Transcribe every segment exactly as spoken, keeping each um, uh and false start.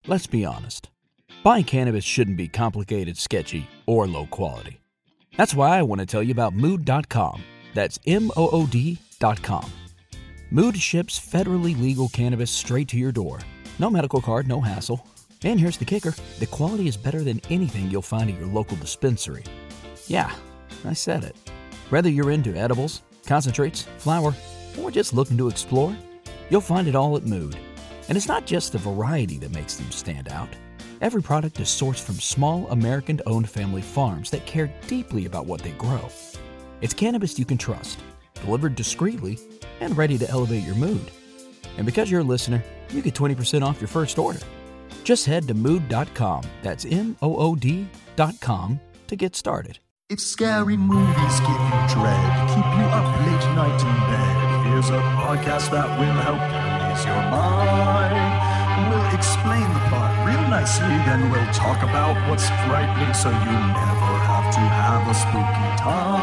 Let's be honest. Buying cannabis shouldn't be complicated, sketchy, or low quality. That's why I want to tell you about mood dot com. That's M O O D dot com. Mood ships federally legal cannabis straight to your door. No medical card, no hassle. And here's the kicker. The quality is better than anything you'll find at your local dispensary. Yeah, I said it. Whether you're into edibles, concentrates, flower, or just looking to explore, you'll find it all at Mood. And it's not just the variety that makes them stand out. Every product is sourced from small, American-owned family farms that care deeply about what they grow. It's cannabis you can trust, delivered discreetly, and ready to elevate your mood. And because you're a listener, you get twenty percent off your first order. Just head to mood dot com, that's M O O D dot com, to get started. If scary movies give you dread, keep you up late night in bed, here's a podcast that will help you ease your mind. We'll explain the plot real nicely, then we'll talk about what's frightening so you never have to have a spooky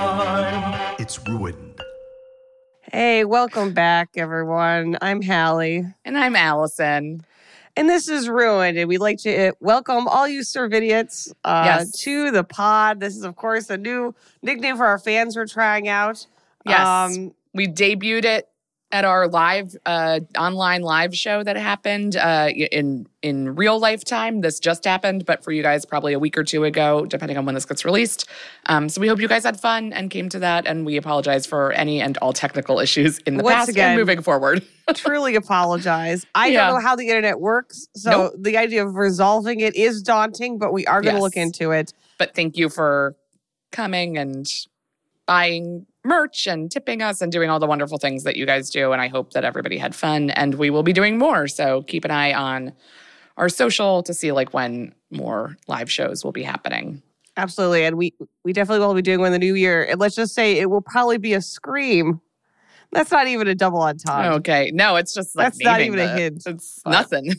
time. It's Ruined. Hey, welcome back, everyone. I'm Hallie. And I'm Allison. And this is Ruined, and we'd like to welcome all you Servidians uh, yes. to the pod. This is, of course, a new nickname for our fans we're trying out. Yes, um, we debuted it at our live uh, online live show that happened uh, in in real lifetime. This just happened, but for you guys, probably a week or two ago, depending on when this gets released. Um, so we hope you guys had fun and came to that, and we apologize for any and all technical issues in the Once past again, and moving forward. Truly apologize. I Yeah. don't know how the internet works, so Nope. the idea of resolving it is daunting, but we are going to Yes. look into it. But thank you for coming and buying merch and tipping us and doing all the wonderful things that you guys do. And I hope that everybody had fun, and we will be doing more. So keep an eye on our social to see like when more live shows will be happening. Absolutely, and we we definitely will be doing one in the new year. And let's just say it will probably be a Scream. That's not even a double entendre. Okay. No, it's just like That's not naming even a the- hint. It's But- nothing.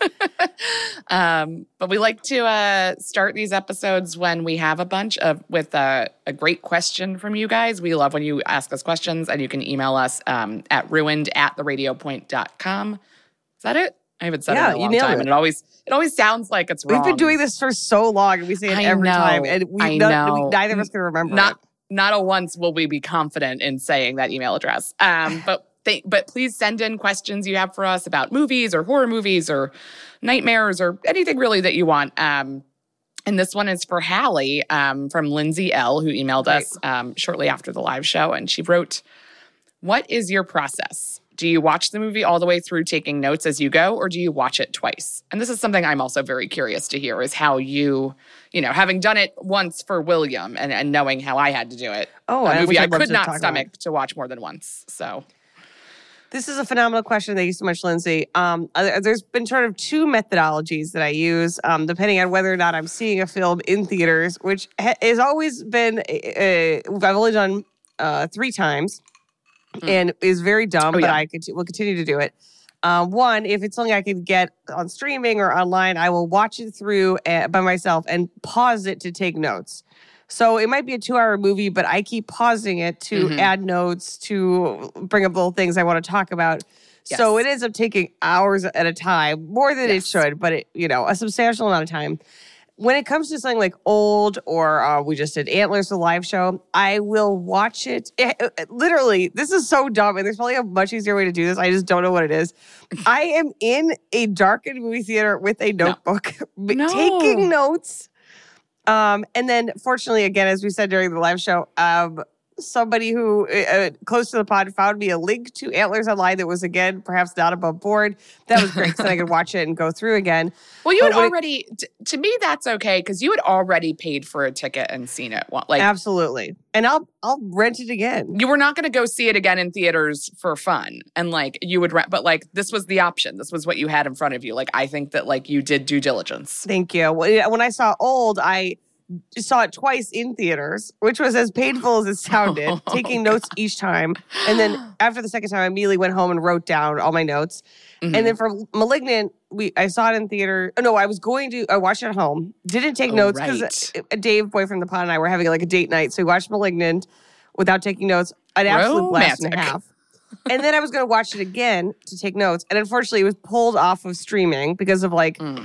um, but we like to uh, start these episodes when we have a bunch of with a, a great question from you guys. We love when you ask us questions, and you can email us um, at ruined at the radio point dot com. Is that it? I haven't said Yeah, it in a you long nailed time, it. and it always it always sounds like it's wrong. We've been doing this for so long, and we say it I every know. time, and we, I none, know. we neither of us can remember Not it. not a once will we be confident in saying that email address. Um, but th- but please send in questions you have for us about movies or horror movies or nightmares or anything really that you want. Um, and this one is for Hallie um, from Lindsay L, who emailed us um, shortly after the live show, and she wrote, "What is your process? Do you watch the movie all the way through taking notes as you go, or do you watch it twice?" And this is something I'm also very curious to hear, is how you, you know, having done it once for William and, and knowing how I had to do it. Oh, a I- movie which I I'd love could to not talk stomach about. to watch more than once. So This is a phenomenal question. Thank you so much, Lindsay. Um, uh, there's been sort of two methodologies that I use, um, depending on whether or not I'm seeing a film in theaters, which ha- has always been, uh, I've only done uh, three times, Mm. and is very dumb, Oh, but yeah. I could, will continue to do it. Uh, one, if it's something I can get on streaming or online, I will watch it through uh, by myself and pause it to take notes. So it might be a two-hour movie, but I keep pausing it to Mhm. add notes, to bring up little things I want to talk about. So Yes. it ends up taking hours at a time, more than it Yes. should, but it, you know, a substantial amount of time. When it comes to something like Old, or uh, we just did Antlers, the live show, I will watch it. It- it- Literally, this is so dumb, and there's probably a much easier way to do this. I just don't know what it is. I am in a darkened movie theater with a notebook, No. taking notes. Um, and then, fortunately, again, as we said during the live show, um, somebody who uh, close to the pod found me a link to Antlers Online that was, again, perhaps not above board. That was great, so I could watch it and go through again. Well, you But had when it- already, t- to me, that's okay, because you had already paid for a ticket and seen it. Well, Like, Absolutely. And I'll I'll rent it again. you were not going to go see it again in theaters for fun. And like, you would rent, but like, this was the option. This was what you had in front of you. Like, I think that like you did due diligence. Thank you. When when I saw Old, I saw it twice in theaters, which was as painful as it sounded, taking notes each time. And then after the second time, I immediately went home and wrote down all my notes. Mhm. And then for Malignant, we I saw it in theater. Oh, no, I was going to, I watched it at home. Didn't take Oh, notes because right. Dave, boyfriend of the pod, and I were having like a date night. So we watched Malignant without taking notes. An absolute blast and a Romantic. half. And then I was going to watch it again to take notes. And unfortunately, it was pulled off of streaming because of like Mm.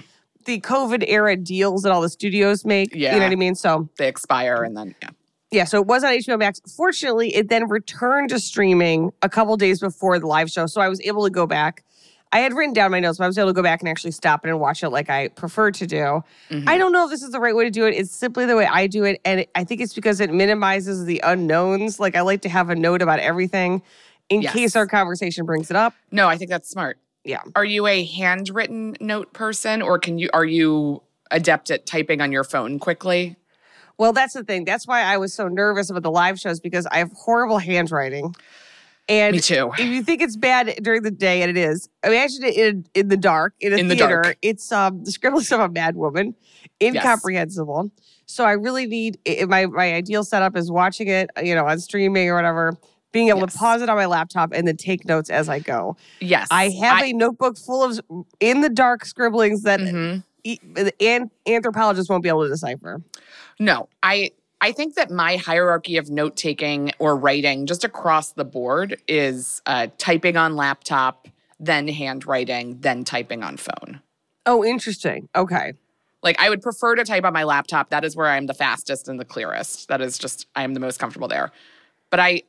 the COVID era deals that all the studios make. Yeah. You know what I mean? So They expire and then, yeah. yeah, so it was on H B O Max. Fortunately, it then returned to streaming a couple days before the live show. So I was able to go back. I had written down my notes, but I was able to go back and actually stop it and watch it like I prefer to do. Mm-hmm. I don't know if this is the right way to do it. It's simply the way I do it. And I think it's because it minimizes the unknowns. Like I like to have a note about everything in Yes. case our conversation brings it up. No, I think that's smart. Yeah. Are you a handwritten note person or can you are you adept at typing on your phone quickly? Well, that's the thing. That's why I was so nervous about the live shows because I have horrible handwriting. And Me too. if you think it's bad during the day, and it is, imagine it in, in the dark, in a In the theater. dark. It's um, the scribblings of a mad woman, incomprehensible. Yes. So I really need, my, my ideal setup is watching it, you know, on streaming or whatever, being able Yes. to pause it on my laptop and then take notes as I go. Yes. I have I, a notebook full of in the dark scribblings that Mhm. e- an anthropologists won't be able to decipher. No, I I think that my hierarchy of note taking or writing just across the board is uh, typing on laptop, then handwriting, then typing on phone. Oh, interesting. Okay. Like I would prefer to type on my laptop. That is where I'm the fastest and the clearest. That is just I am the most comfortable there. But I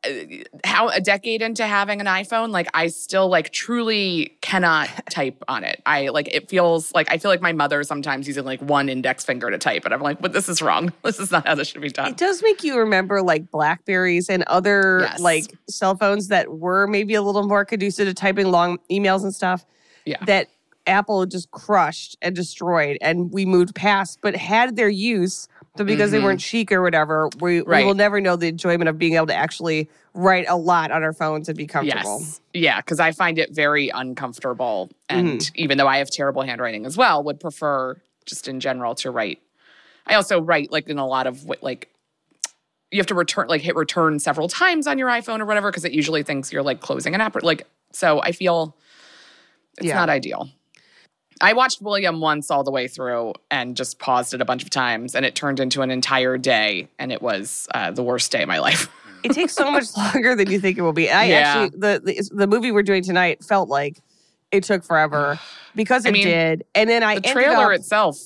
how a decade into having an iPhone, like I still like truly cannot type on it. I like it feels like I feel like my mother sometimes using like one index finger to type, and I'm like, but this is wrong. This is not how this should be done. It does make you remember like Blackberries and other Yes. like cell phones that were maybe a little more conducive to typing long emails and stuff. Yeah. That Apple just crushed and destroyed, and we moved past, but had their use. But because Mm-hmm. they weren't chic or whatever, we, Right. we will never know the enjoyment of being able to actually write a lot on our phones and be comfortable. Yes. Yeah, because I find it very uncomfortable. And Mm-hmm. even though I have terrible handwriting as well, would prefer just in general to write. I also write like in a lot of wa- like, you have to return, like hit return several times on your iPhone or whatever, because it usually thinks you're like closing an app. Like, so I feel it's Yeah. not ideal. I watched William once all the way through and just paused it a bunch of times, and it turned into an entire day, and it was uh, the worst day of my life. It takes so much longer than you think it will be. I Yeah. actually, the, the the movie we're doing tonight felt like it took forever because it I mean, did. And then I The ended trailer up, itself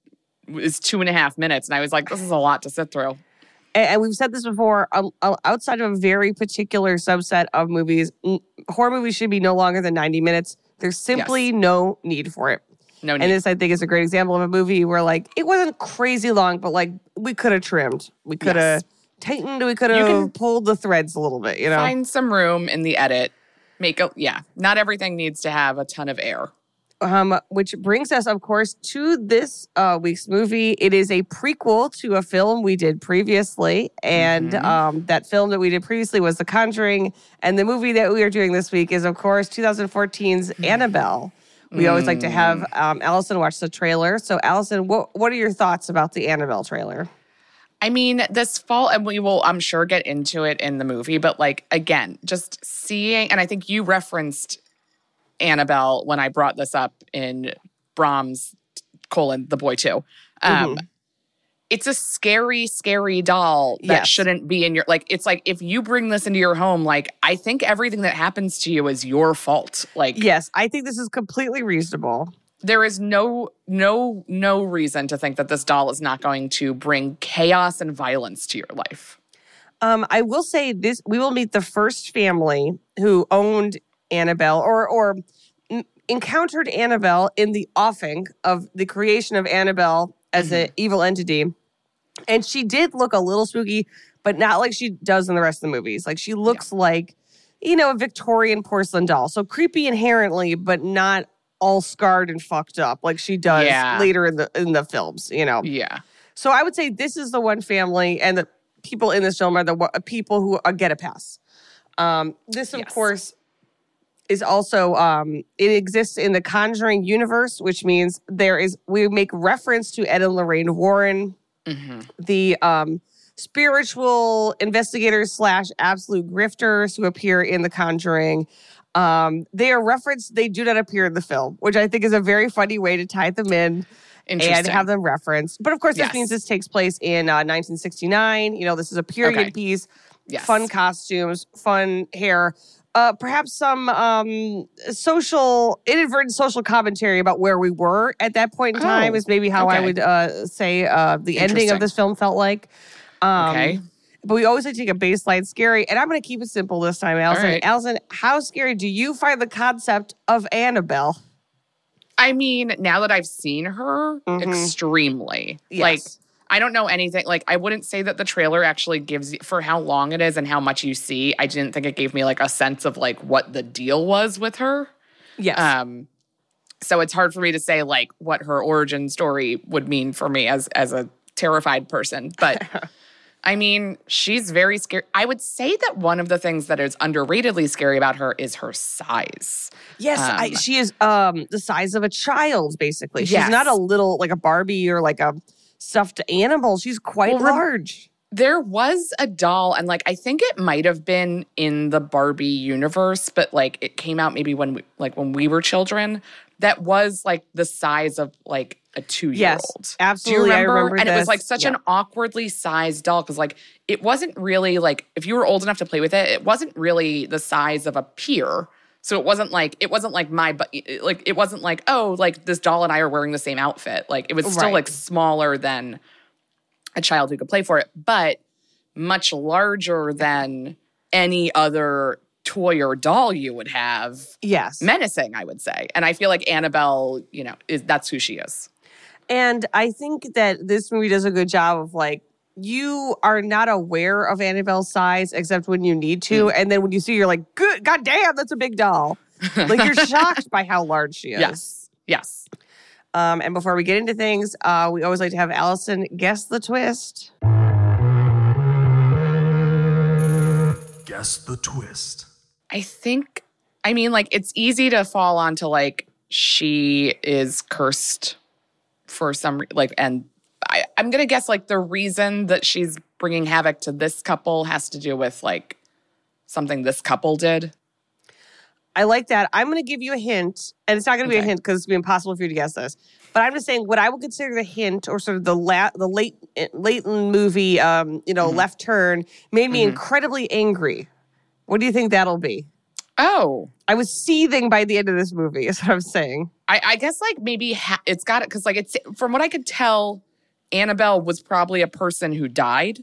is two and a half minutes, and I was like, this is a lot to sit through. and and we've said this before, um, uh, outside of a very particular subset of movies, n- horror movies should be no longer than ninety minutes. There's simply Yes. no need for it. No need. And this, I think, is a great example of a movie where, like, it wasn't crazy long, but, like, we could have trimmed. We could have Yes. tightened. We could You have can pulled the threads a little bit, you know? Find some room in the edit. Make a, yeah, not everything needs to have a ton of air. Um, which brings us, of course, to this uh, week's movie. It is a prequel to a film we did previously. And Mhm. um, that film that we did previously was The Conjuring. And the movie that we are doing this week is, of course, twenty fourteen's Annabelle. We always like to have um, Allison watch the trailer. So, Allison, what, what are your thoughts about the Annabelle trailer? I mean, this fall, and we will, I'm sure, get into it in the movie, but like, again, just seeing, and I think you referenced Annabelle when I brought this up in Brahms, colon, the boy too. Um, Mhm. It's a scary, scary doll that Yes. shouldn't be in your, like, it's like, if you bring this into your home, like, I think everything that happens to you is your fault. Like, Yes, I think this is completely reasonable. there is no no no reason to think that this doll is not going to bring chaos and violence to your life. Um, I will say this: we will meet the first family who owned Annabelle, or or n- encountered Annabelle in the offing of the creation of Annabelle as an evil entity, and she did look a little spooky, but not like she does in the rest of the movies. Like she looks like, you know, a Victorian porcelain doll, so creepy inherently, but not all scarred and fucked up like she does Yeah. later in the in the films. You know. Yeah. So I would say this is the one family, and the people in this film are the one- people who uh, get a pass. Um, this, of Yes. course, is also um, it exists in the Conjuring universe, which means there is we make reference to Ed and Lorraine Warren, hmm the um, spiritual investigators slash absolute grifters who appear in the Conjuring. Um, they are referenced; they do not appear in the film, which I think is a very funny way to tie them in and Interesting. have them referenced. But of course, this Yes. means this takes place in uh, nineteen sixty-nine. You know, this is a period Okay. piece, Yes. fun costumes, fun hair. uh, perhaps some um, social, inadvertent social commentary about where we were at that point in time Oh, is maybe how I okay. would uh, say uh, the ending of Interesting. this film felt like. Um, Okay. But we always like to take a baseline scary, and I'm going to keep it simple this time, Allison. right. Allison, how scary do you find the concept of Annabelle? I mean, now that I've seen her, Mhm. extremely. Yes. Like, I don't know anything. Like, I wouldn't say that the trailer actually gives you, for how long it is and how much you see, I didn't think it gave me, like, a sense of, like, what the deal was with her. Yes. Um, so it's hard for me to say, like, what her origin story would mean for me as as a terrified person. But, I mean, she's very scary. I would say that one of the things that is underratedly scary about her is her size. Yes, I, Um, she is um, the size of a child, basically. She's Yes. not a little, like a Barbie or like a stuffed animal. She's quite Well, rem- large. There was a doll, and like I think it might have been in the Barbie universe, but like it came out maybe when we like when we were children. That was like the size of like a two-year-old. Yes, absolutely. Do I you remember? remember and it was this. like such Yeah. an awkwardly sized doll because like it wasn't really like if you were old enough to play with it, it wasn't really the size of a peer. So it wasn't like it wasn't like my but like it wasn't like oh like this doll and I are wearing the same outfit. Like it was still Right. like smaller than a child who could play for it, but much larger than any other toy or doll you would have. Yes. Menacing, I would say. And I feel like Annabelle, you know, is that's who she is. And I think that this movie does a good job of like, you are not aware of Annabelle's size except when you need to. Mm. And then when you see her, you're like, good, God damn, that's a big doll. Like you're shocked by how large she is. Yes. Yes. Um, and before we get into things, uh, we always like to have Allison guess the twist. Guess the twist. I think, I mean, like, it's easy to fall onto, like, she is cursed for some, re- like, and I, I'm going to guess, like, the reason that she's bringing havoc to this couple has to do with, like, something this couple did. I like that. I'm going to give you a hint, and it's not going to be a Okay. hint because it's going to be impossible for you to guess this. But I'm just saying what I would consider the hint or sort of the la- the late late movie, um, you know, Mhm. left turn made me Mhm. incredibly angry. What do you think that'll be? Oh, I was seething by the end of this movie, is what I'm saying. I, I guess, like, maybe ha- it's got it, because, like, it's, from what I could tell, Annabelle was probably a person who died.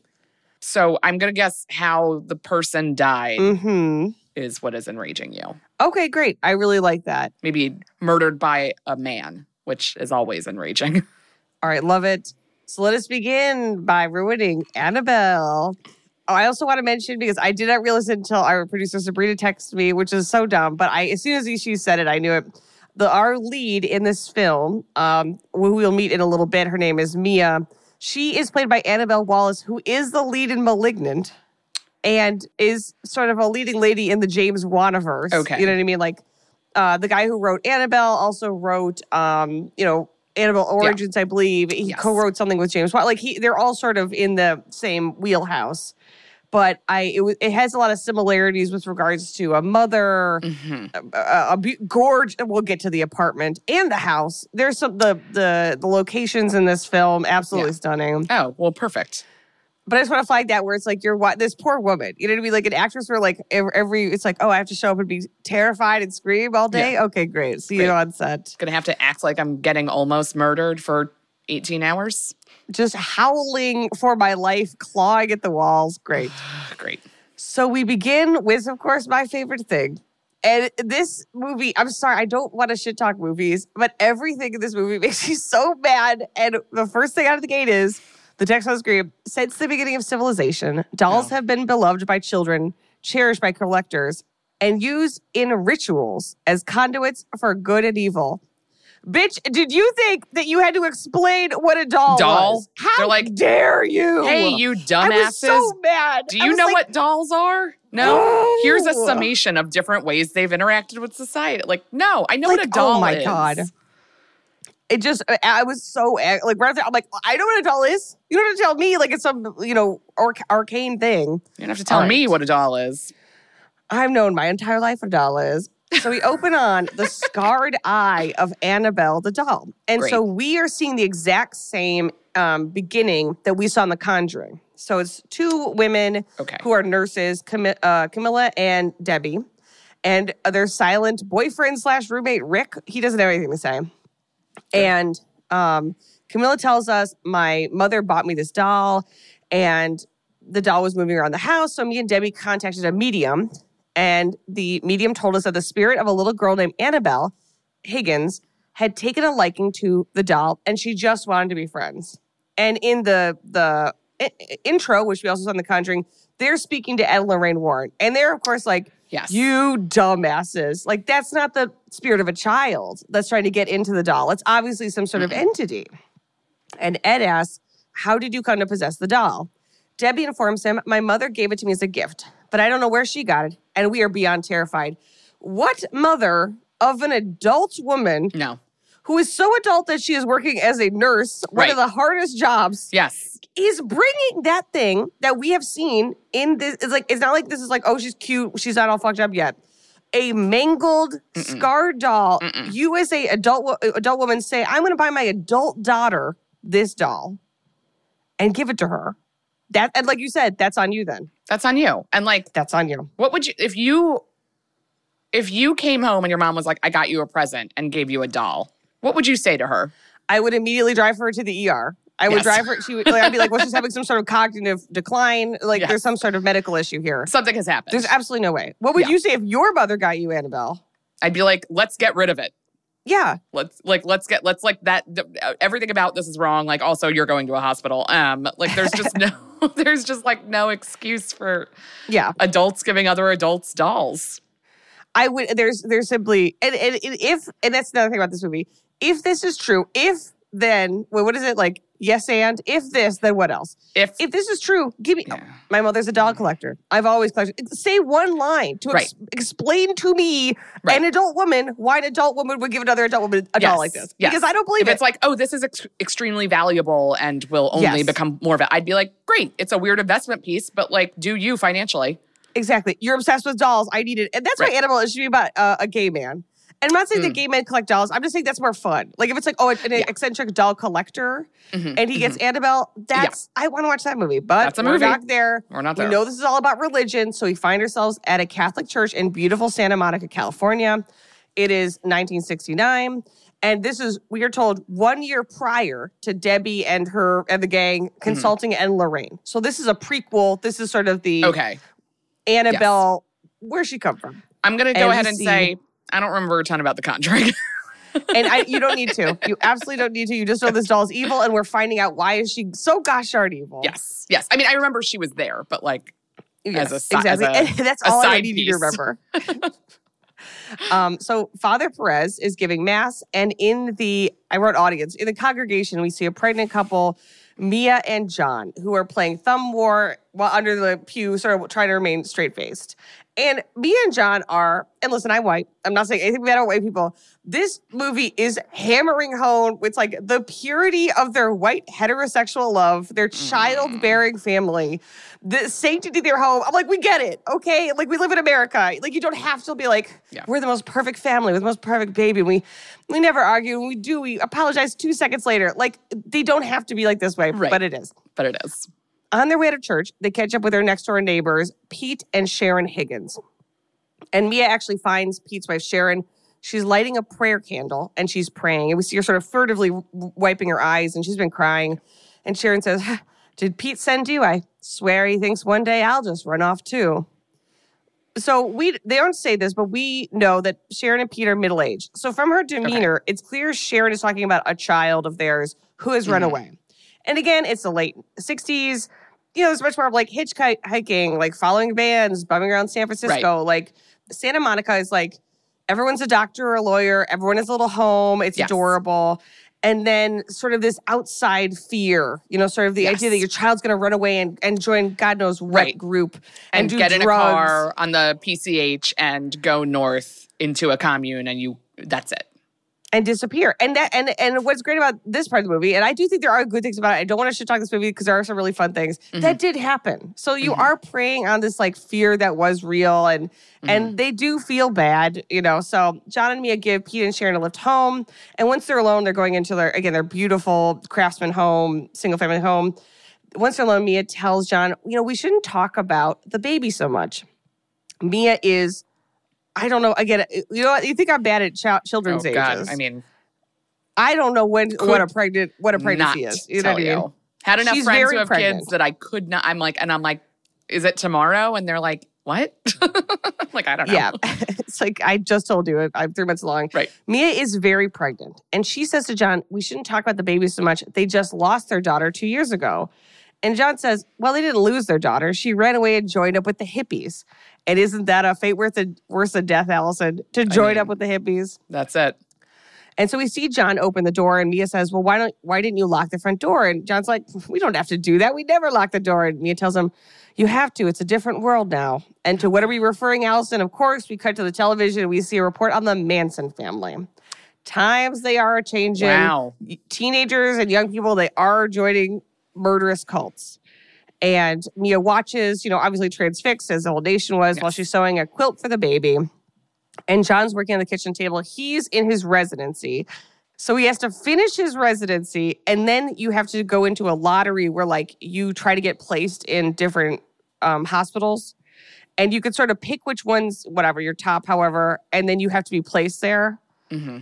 So I'm going to guess how the person died Mm-hmm. is what is enraging you. Okay, great. I really like that. Maybe murdered by a man, which is always enraging. All right, love it. So let us begin by ruining Annabelle. Oh, I also want to mention, because I did not realize it until our producer Sabrina texted me, which is so dumb, but I, as soon as she said it, I knew it. The Our lead in this film, um, who we'll meet in a little bit, her name is Mia. She is played by Annabelle Wallis, who is the lead in *Malignant* and is sort of a leading lady in the James Wan-verse. Okay. You know what I mean? Like, uh, the guy who wrote Annabelle also wrote, um, you know, Annabelle Origins, I believe. He Yes. co-wrote something with James Wan. Like, he, they're all sort of in the same wheelhouse. But I, it, was- it has a lot of similarities with regards to a mother, Mm-hmm. a, a, a be- gorge. We'll get to the apartment and the house. There's some the the the locations in this film absolutely Yeah. stunning. Oh, well, perfect. But I just want to flag that where it's like you're what this poor woman. You know what I mean? Like an actress where like every, every it's like, oh, I have to show up and be terrified and scream all day. Okay, great. See Great. you on set. Gonna have to act like I'm getting almost murdered for eighteen hours. Just howling for my life, clawing at the walls. Great. Great. So we begin with, of course, my favorite thing. And this movie, I'm sorry, I don't want to shit talk movies, but everything in this movie makes me so mad. And the first thing out of the gate is the text on the screen: since the beginning of civilization, dolls No. have been beloved by children, cherished by collectors, and used in rituals as conduits for good and evil. Bitch, did you think that you had to explain what a doll, Doll? was? How They're like, dare you? Hey, you I dumbasses. was so mad. Do I you was know like, what dolls are? No. No. Here's a summation of different ways they've interacted with society. Like, no, I know Like, what a doll oh my is. God. It just, I- I was so, ang- like, right there, I'm like, I know what a doll is. You don't have to tell me, like, it's some, you know, arc- arcane thing. You don't have to tell All me right. what a doll is. I've known my entire life what a doll is. So we open on the scarred eye of Annabelle the doll. And Great. so we are seeing the exact same um, beginning that we saw in The Conjuring. So it's two women Okay. who are nurses, Cam- uh, Camilla and Debbie. And their silent boyfriend slash roommate, Rick, he doesn't have anything to say. And um, Camilla tells us, my mother bought me this doll, and the doll was moving around the house. So me and Debbie contacted a medium, and the medium told us that the spirit of a little girl named Annabelle Higgins had taken a liking to the doll, and she just wanted to be friends. And in the the I- intro, which we also saw in The Conjuring, they're speaking to Ed and Lorraine Warren. And they're, of course, like, Yes. you dumbasses. Like, that's not the spirit of a child that's trying to get into the doll. It's obviously some sort mm-hmm. of entity. And Ed asks, how did you come to possess the doll? Debbie informs him, my mother gave it to me as a gift, but I don't know where she got it, and we are beyond terrified. What mother of an adult woman no. who is so adult that she is working as a nurse, one right. of the hardest jobs, yes. is bringing that thing that we have seen in this? It's like, it's not like this is like, oh, she's cute, she's not all fucked up yet. A mangled, Mm-mm. scarred doll. Mm-mm. You as a adult adult woman say, I'm going to buy my adult daughter this doll and give it to her. That, and like you said, that's on you then. That's on you. And like, that's on you. What would you, if you, if you came home and your mom was like, I got you a present and gave you a doll, what would you say to her? I would immediately drive her to the E R. I would yes. drive her, she would, like, I'd be like, well, she's having some sort of cognitive decline. Like, yes. there's some sort of medical issue here. Something has happened. There's absolutely no way. What would yeah. you say if your mother got you Annabelle? I'd be like, let's get rid of it. Yeah. Let's like, let's get, let's like that. Everything about this is wrong. Like, also you're going to a hospital. Um, like there's just no, there's just like no excuse for yeah. adults giving other adults dolls. I would, there's, there's simply, and, and, and if, and that's another thing about this movie. If this is true, if then, wait, what is it like? Yes, and if this, then what else? If if this is true, give me. Yeah. Oh, my mother's a doll collector. I've always collected. Say one line to right. ex- explain to me, right. an adult woman, why an adult woman would give another adult woman a yes. doll like this. Yes. Because I don't believe if it. It's like, oh, this is ex- extremely valuable and will only yes. become more valuable. I'd be like, great, it's a weird investment piece, but like, do you financially? Exactly. You're obsessed with dolls. I need it, and that's right. why Annabelle should be about uh, a gay man. And I'm not saying mm. that gay men collect dolls. I'm just saying that's more fun. Like if it's like, oh, an yeah. eccentric doll collector mm-hmm. and he gets mm-hmm. Annabelle, that's, yeah. I want to watch that movie. But that's a movie. We're not there. We're not there. We know this is all about religion. So we find ourselves at a Catholic church in beautiful Santa Monica, California. It is nineteen sixty-nine. And this is, we are told, one year prior to Debbie and her and the gang consulting mm-hmm. Ed and Lorraine. So this is a prequel. This is sort of the okay. Annabelle, yes. where's she come from? I'm going to go and ahead and see, say, I don't remember a ton about The Conjuring. And I, you don't need to. You absolutely don't need to. You just know this doll is evil, and we're finding out why is she so gosh darn evil. Yes, yes. I mean, I remember she was there, but like yes, as a exactly. As a, and that's a all I side need piece. you to remember. um, so Father Perez is giving mass, and in the I wrote audience in the congregation, we see a pregnant couple, Mia and John, who are playing thumb war while under the pew, sort of trying to remain straight faced. And Mia and John are, and listen, I'm white. I'm not saying anything bad about white people. This movie is hammering home with like the purity of their white heterosexual love, their childbearing family, the sanctity of their home. I'm like, we get it, okay? Like we live in America. Like you don't have to be like, yeah. we're the most perfect family with the most perfect baby. We we never argue. When we do, we apologize two seconds later. Like they don't have to be like this way, right. but it is. But it is. On their way to church, they catch up with their next door neighbors, Pete and Sharon Higgins. And Mia actually finds Pete's wife, Sharon. She's lighting a prayer candle and she's praying. And we see her sort of furtively wiping her eyes and she's been crying. And Sharon says, did Pete send you? I swear he thinks one day I'll just run off too. So we they don't say this, but we know that Sharon and Pete are middle-aged. So from her demeanor, okay. it's clear Sharon is talking about a child of theirs who has mm-hmm. run away. And again, it's the late sixties. You know, there's much more of like hitchhiking, like following bands, bumming around San Francisco. Right. Like Santa Monica is like, everyone's a doctor or a lawyer. Everyone has a little home. It's yes. adorable. And then sort of this outside fear, you know, sort of the yes. idea that your child's going to run away and, and join God knows what right. group. And, and do get drugs. in a car on the P C H and go north into a commune and you, that's it. And disappear. And that and and what's great about this part of the movie, and I do think there are good things about it. I don't want to shit talk this movie because there are some really fun things. Mm-hmm. That did happen. So you mm-hmm. are preying on this like fear that was real and mm-hmm. and they do feel bad, you know. So John and Mia give Pete and Sharon a lift home. And once they're alone, they're going into their again, their beautiful craftsman home, single family home. Once they're alone, Mia tells John, you know, we shouldn't talk about the baby so much. Mia is I don't know. Again, you know what? You think I'm bad at ch- children's oh, ages. God. I mean, I don't know when Could what a pregnant what a pregnancy not is. You know tell what I mean? you. Had enough She's friends very who have pregnant. kids that I could not. I'm like, and I'm like, is it tomorrow? And they're like, what? Like, I don't know. Yeah. It's like, I just told you, I'm three months along. Right. Mia is very pregnant. And she says to John, we shouldn't talk about the baby so much. They just lost their daughter two years ago. And John says, well, they didn't lose their daughter. She ran away and joined up with the hippies. And isn't that a fate worth, a, worse than death, Allison, to join mean, up with the hippies? That's it. And so we see John open the door, and Mia says, well, why don't why didn't you lock the front door? And John's like, we don't have to do that. We never lock the door. And Mia tells him, you have to. It's a different world now. And to what are we referring, Allison? Of course, we cut to the television, and we see a report on the Manson family. Times they are changing. Wow. Teenagers and young people, they are joining murderous cults. And Mia watches, you know, obviously transfixed, as the whole nation was, Yes. while she's sewing a quilt for the baby. And John's working on the kitchen table. He's in his residency. So he has to finish his residency. And then you have to go into a lottery where, like, you try to get placed in different um, hospitals. And you could sort of pick which ones, whatever, your top, however. And then you have to be placed there. Mm-hmm.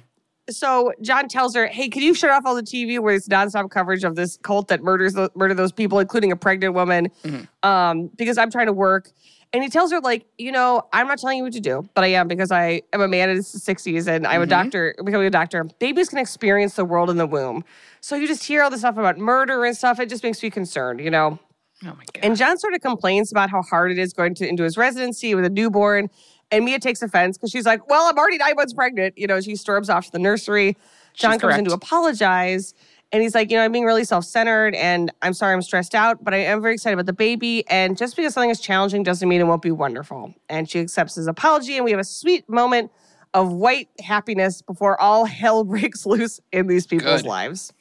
So John tells her, hey, can you shut off all the T V where it's nonstop coverage of this cult that murders murder those people, including a pregnant woman, Mm-hmm. um, because I'm trying to work. And he tells her, like, you know, I'm not telling you what to do, but I am because I am a man in his sixties and I'm Mm-hmm. a doctor, becoming a doctor. Babies can experience the world in the womb. So you just hear all this stuff about murder and stuff. It just makes me concerned, you know? Oh, my God. And John sort of complains about how hard it is going to into his residency with a newborn. And Mia takes offense because she's like, well, I'm already nine months pregnant. You know, she storms off to the nursery. John She's comes in correct. to apologize. And he's like, you know, I'm being really self-centered and I'm sorry I'm stressed out, but I am very excited about the baby. And just because something is challenging doesn't mean it won't be wonderful. And she accepts his apology. And we have a sweet moment of white happiness before all hell breaks loose in these people's Good. lives.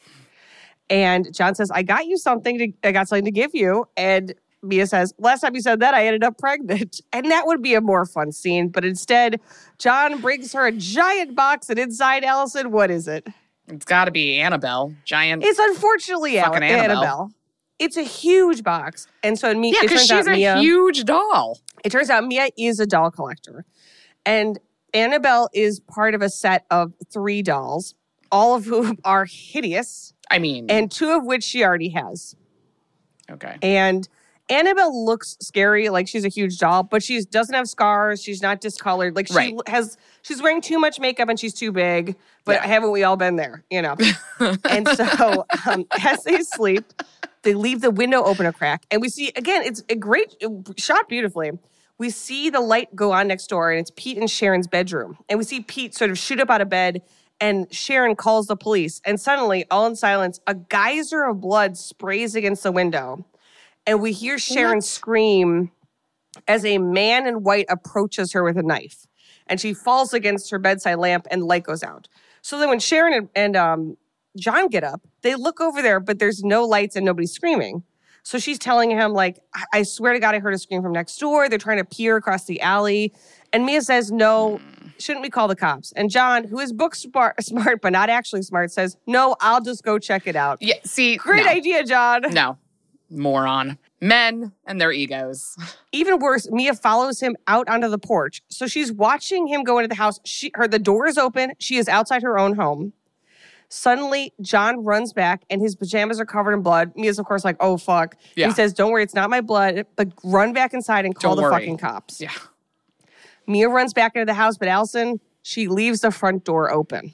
And John says, I got you something to, I got something to give you. And Mia says, last time you said that, I ended up pregnant. And that would be a more fun scene. But instead, John brings her a giant box. And inside, Allison, what is it? It's got to be Annabelle. Giant. It's unfortunately Fucking Annabelle. Annabelle. Annabelle. It's a huge box. And so Mia, yeah, it because turns she's out a Mia, huge doll. it turns out Mia is a doll collector. And Annabelle is part of a set of three dolls, all of whom are hideous, I mean, and two of which she already has. okay. And Annabelle looks scary, like she's a huge doll, but she doesn't have scars. She's not discolored. Like she Right. has, she's wearing too much makeup and she's too big. But Yeah. haven't we all been there? You know. And so, um, as they sleep, they leave the window open a crack, and we see again. It's a great shot, beautifully. We see the light go on next door, and it's Pete and Sharon's bedroom, and we see Pete sort of shoot up out of bed. And Sharon calls the police, and suddenly, all in silence, a geyser of blood sprays against the window. And we hear Sharon What? scream as a man in white approaches her with a knife. And she falls against her bedside lamp and the light goes out. So then when Sharon and, and um, John get up, they look over there, but there's no lights and nobody's screaming. So she's telling him, like, I, I swear to God, I heard a scream from next door. They're trying to peer across the alley. And Mia says, no, shouldn't we call the cops? And John, who is book smart, smart but not actually smart, says, no, I'll just go check it out. Yeah, see. Great no. idea, John. No. Moron. Men and their egos. Even worse, Mia follows him out onto the porch. So she's watching him go into the house. She, her, the door is open. She is outside her own home. Suddenly, John runs back and his pajamas are covered in blood. Mia's, of course, like, oh, fuck. Yeah. He says, don't worry, it's not my blood, but run back inside and call Don't the worry. fucking cops. Yeah. Mia runs back into the house, but Allison, she leaves the front door open.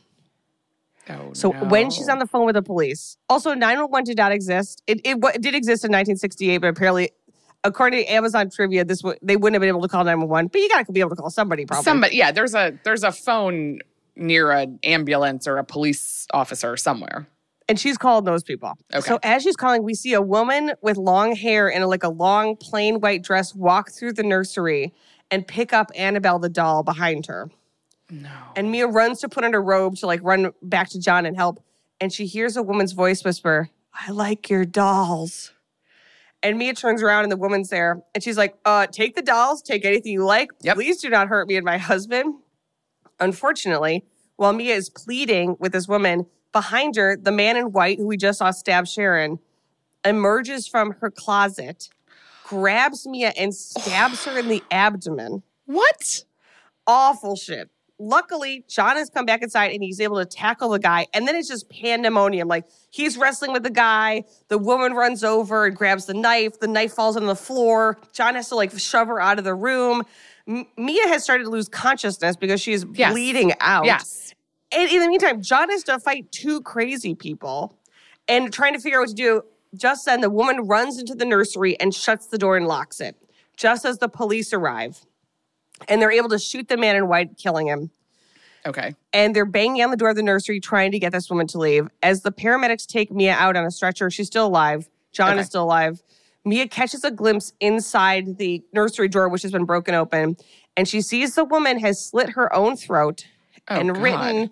Oh, So no. when she's on the phone with the police, also nine one one did not exist. It, it, it did exist in nineteen sixty-eight, but apparently, according to Amazon trivia, this w- they wouldn't have been able to call nine one one. But you gotta be able to call somebody, probably. Somebody, yeah, there's a there's a phone near an ambulance or a police officer somewhere. And she's calling those people. Okay. So as she's calling, we see a woman with long hair and like a long plain white dress walk through the nursery and pick up Annabelle the doll behind her. No. And Mia runs to put on her robe to like run back to John and help. And she hears a woman's voice whisper, I like your dolls. And Mia turns around and the woman's there. And she's like, uh, take the dolls, take anything you like. Yep. Please do not hurt me and my husband. Unfortunately, while Mia is pleading with this woman, behind her, the man in white who we just saw stab Sharon emerges from her closet, grabs Mia and stabs her in the abdomen. What? Awful shit. Luckily, John has come back inside and he's able to tackle the guy. And then it's just pandemonium. Like, he's wrestling with the guy. The woman runs over and grabs the knife. The knife falls on the floor. John has to, like, shove her out of the room. M- Mia has started to lose consciousness because she's Yes. bleeding out. Yes. And in the meantime, John has to fight two crazy people and trying to figure out what to do. Just then, the woman runs into the nursery and shuts the door and locks it, just as the police arrive. And they're able to shoot the man in white, killing him. Okay. And they're banging on the door of the nursery, trying to get this woman to leave. As the paramedics take Mia out on a stretcher, she's still alive. John Okay. is still alive. Mia catches a glimpse inside the nursery door, which has been broken open. And she sees the woman has slit her own throat Oh, and God. written...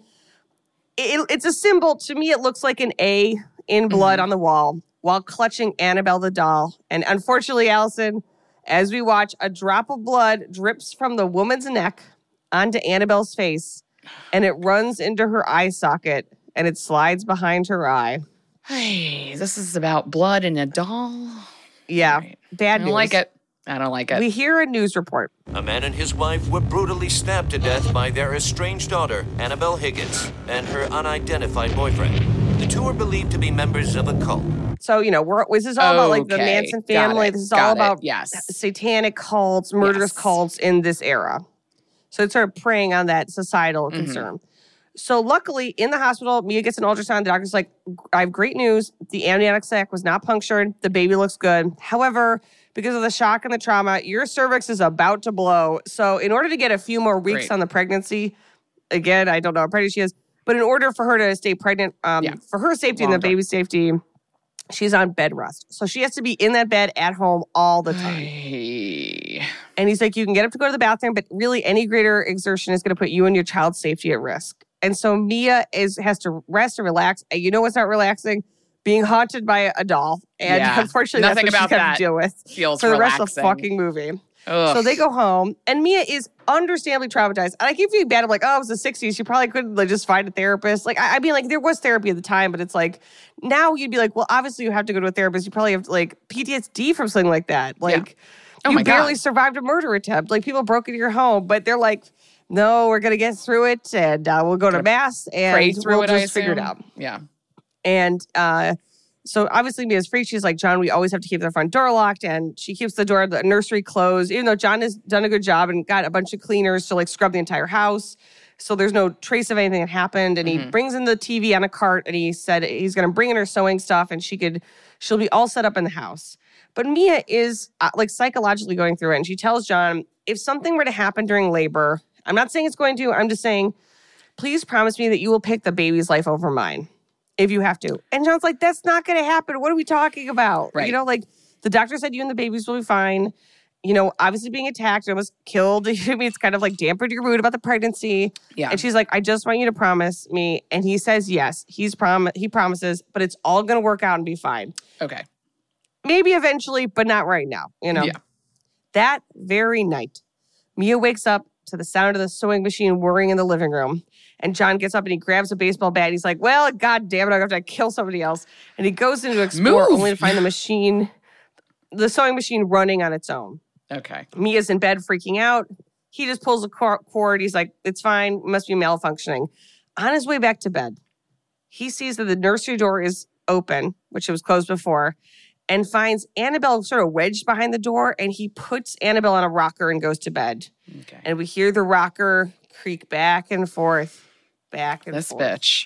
It, it's a symbol. To me, it looks like an A in blood Mm-hmm. on the wall while clutching Annabelle the doll. And unfortunately, Allison, as we watch, a drop of blood drips from the woman's neck onto Annabelle's face, and it runs into her eye socket, and it slides behind her eye. Hey, this is about blood in a doll. Yeah, Right. I bad don't news. like it. I don't like it. We hear a news report. A man and his wife were brutally stabbed to death by their estranged daughter, Annabelle Higgins, and her unidentified boyfriend. The two are believed to be members of a cult. So, you know, we're, this is all about like the Okay, Manson got family. it, This is got all it, about yes. satanic cults, murderous Yes. cults in this era. So it's sort of preying on that societal Mm-hmm. concern. So luckily, in the hospital, Mia gets an ultrasound. The doctor's like, I have great news. The amniotic sac was not punctured. The baby looks good. However, because of the shock and the trauma, your cervix is about to blow. So in order to get a few more weeks Great. on the pregnancy, again, I don't know how pregnant she is, but in order for her to stay pregnant, um, Yeah. for her safety and the Longer. baby's safety, she's on bed rest. So she has to be in that bed at home all the time. Hey. And he's like, you can get up to go to the bathroom, but really any greater exertion is going to put you and your child's safety at risk. And so Mia is has to rest and relax. And you know what's not relaxing? Being haunted by a doll. And Yeah. unfortunately, Nothing that's what about she's got that to deal with Feels for the relaxing. rest of the fucking movie. Ugh. So they go home, and Mia is understandably traumatized. And I keep feeling bad. I'm like, oh, it was the sixties. She probably couldn't like, just find a therapist. Like, I, I mean, like, there was therapy at the time, but it's like, now you'd be like, well, obviously you have to go to a therapist. You probably have like P T S D from something like that. Like, Oh you my God. barely survived a murder attempt. Like, people broke into your home, but they're like, no, we're going to get through it, and uh, we'll go to mass, and Pray through we'll it, I just figure it assume. out. Yeah. And uh, so obviously Mia's freaked. She's like, John, we always have to keep the front door locked. And she keeps the door of the nursery closed, even though John has done a good job and got a bunch of cleaners to like scrub the entire house. So there's no trace of anything that happened. And Mm-hmm. he brings in the T V on a cart, and he said he's going to bring in her sewing stuff, and she could, she'll be all set up in the house. But Mia is uh, like psychologically going through it. And she tells John, if something were to happen during labor, I'm not saying it's going to, I'm just saying, please promise me that you will pick the baby's life over mine if you have to. And John's like, that's not going to happen. What are we talking about? Right. You know, like the doctor said you and the babies will be fine. You know, obviously being attacked and almost killed. I mean, it's kind of like dampened your mood about the pregnancy. Yeah. And she's like, I just want you to promise me. And he says, yes, he's prom- he promises, but it's all going to work out and be fine. Okay. Maybe eventually, but not right now, you know? Yeah. That very night, Mia wakes up to the sound of the sewing machine whirring in the living room. And John gets up and he grabs a baseball bat. He's like, well, God damn it, I'm going to have to kill somebody else. And he goes in to explore Move. only to find the machine, the sewing machine running on its own. Okay. Mia's in bed freaking out. He just pulls a cor- cord. He's like, it's fine. It must be malfunctioning. On his way back to bed, he sees that the nursery door is open, which it was closed before, and finds Annabelle sort of wedged behind the door, and he puts Annabelle on a rocker and goes to bed. Okay. And we hear the rocker creak back and forth, back and This forth. bitch.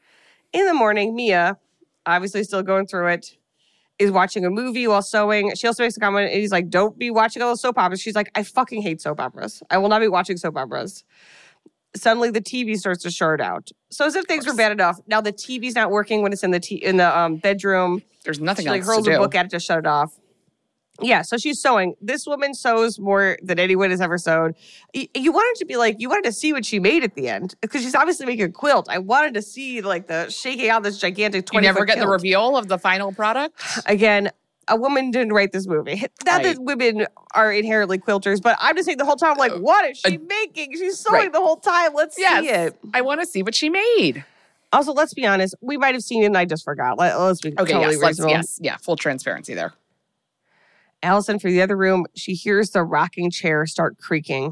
In the morning, Mia, obviously still going through it, is watching a movie while sewing. She also makes a comment, and he's like, don't be watching all those soap operas. She's like, I fucking hate soap operas. I will not be watching soap operas. Suddenly, the T V starts to short out. So as if things were bad enough, now the T V's not working when it's in the t- in the um, bedroom. There's nothing She like else hurls to a do. book at it to shut it off. Yeah, so she's sewing. This woman sews more than anyone has ever sewed. Y- You wanted to be like, you wanted to see what she made at the end because she's obviously making a quilt. I wanted to see like the shaking out this gigantic You twenty. never foot get the quilt. reveal of the final product? Again, a woman didn't write this movie. Not Right. that women are inherently quilters, but I'm just saying the whole time, I'm like, what is she Uh, making? She's sewing right. the whole time. Let's Yes. see it. I want to see what she made. Also, let's be honest. We might have seen it and I just forgot. Let, let's be Okay, totally yes, let's, reasonable. yes, yeah, full transparency there. Allison, from the other room, she hears the rocking chair start creaking.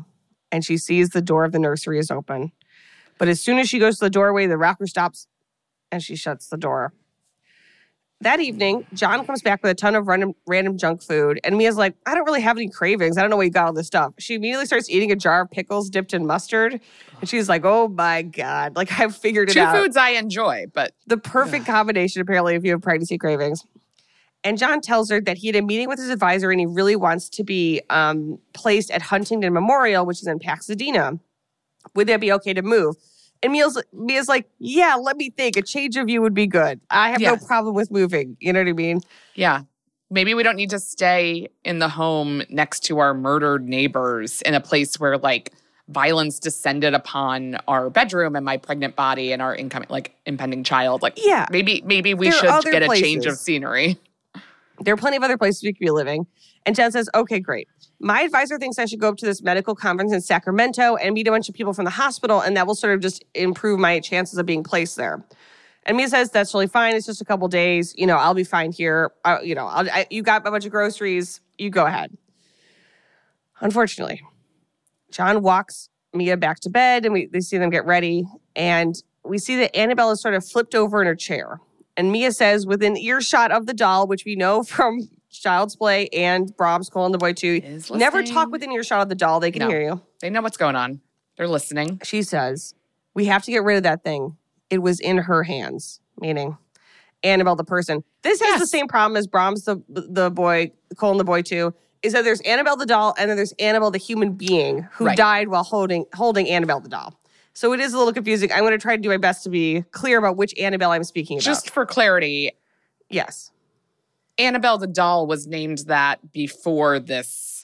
and she sees the door of the nursery is open. But as soon as she goes to the doorway, the rocker stops and she shuts the door. That evening, John comes back with a ton of random, random junk food. And Mia's like, I don't really have any cravings. I don't know where you got all this stuff. She immediately starts eating a jar of pickles dipped in mustard. And she's like, oh my God. Like, I've figured it Two out. Two foods I enjoy, but... The perfect combination, apparently, if you have pregnancy cravings. And John tells her that he had a meeting with his advisor and he really wants to be um, placed at Huntington Memorial, which is in Pasadena. Would that be okay to move? And Mia's, Mia's like, yeah, let me think. A change of view would be good. I have yeah. no problem with moving. You know what I mean? Yeah. Maybe we don't need to stay in the home next to our murdered neighbors in a place where, like, violence descended upon our bedroom and my pregnant body and our incoming, like, impending child. Like, yeah. maybe maybe we there should get places. a change of scenery. There are plenty of other places we could be living. And John says, okay, great. My advisor thinks I should go up to this medical conference in Sacramento and meet a bunch of people from the hospital, and that will sort of just improve my chances of being placed there. And Mia says, that's really fine. It's just a couple days. You know, I'll be fine here. I, you know, I'll, I, you got a bunch of groceries. You go ahead. Unfortunately, John walks Mia back to bed, and we they see them get ready. And we see that Annabelle is sort of flipped over in her chair. And Mia says, within earshot of the doll, which we know from Child's Play and Brahms, Cole and the Boy two, never talk within earshot of the doll. They can no. hear you. They know what's going on. They're listening. She says, we have to get rid of that thing. It was in her hands, meaning Annabelle the person. This has yes. the same problem as Brahms the the boy, Cole and the Boy two, is that there's Annabelle the doll and then there's Annabelle the human being who right. died while holding holding Annabelle the doll. So it is a little confusing. I'm going to try to do my best to be clear about which Annabelle I'm speaking about. Just for clarity. Yes. Annabelle the doll was named that before this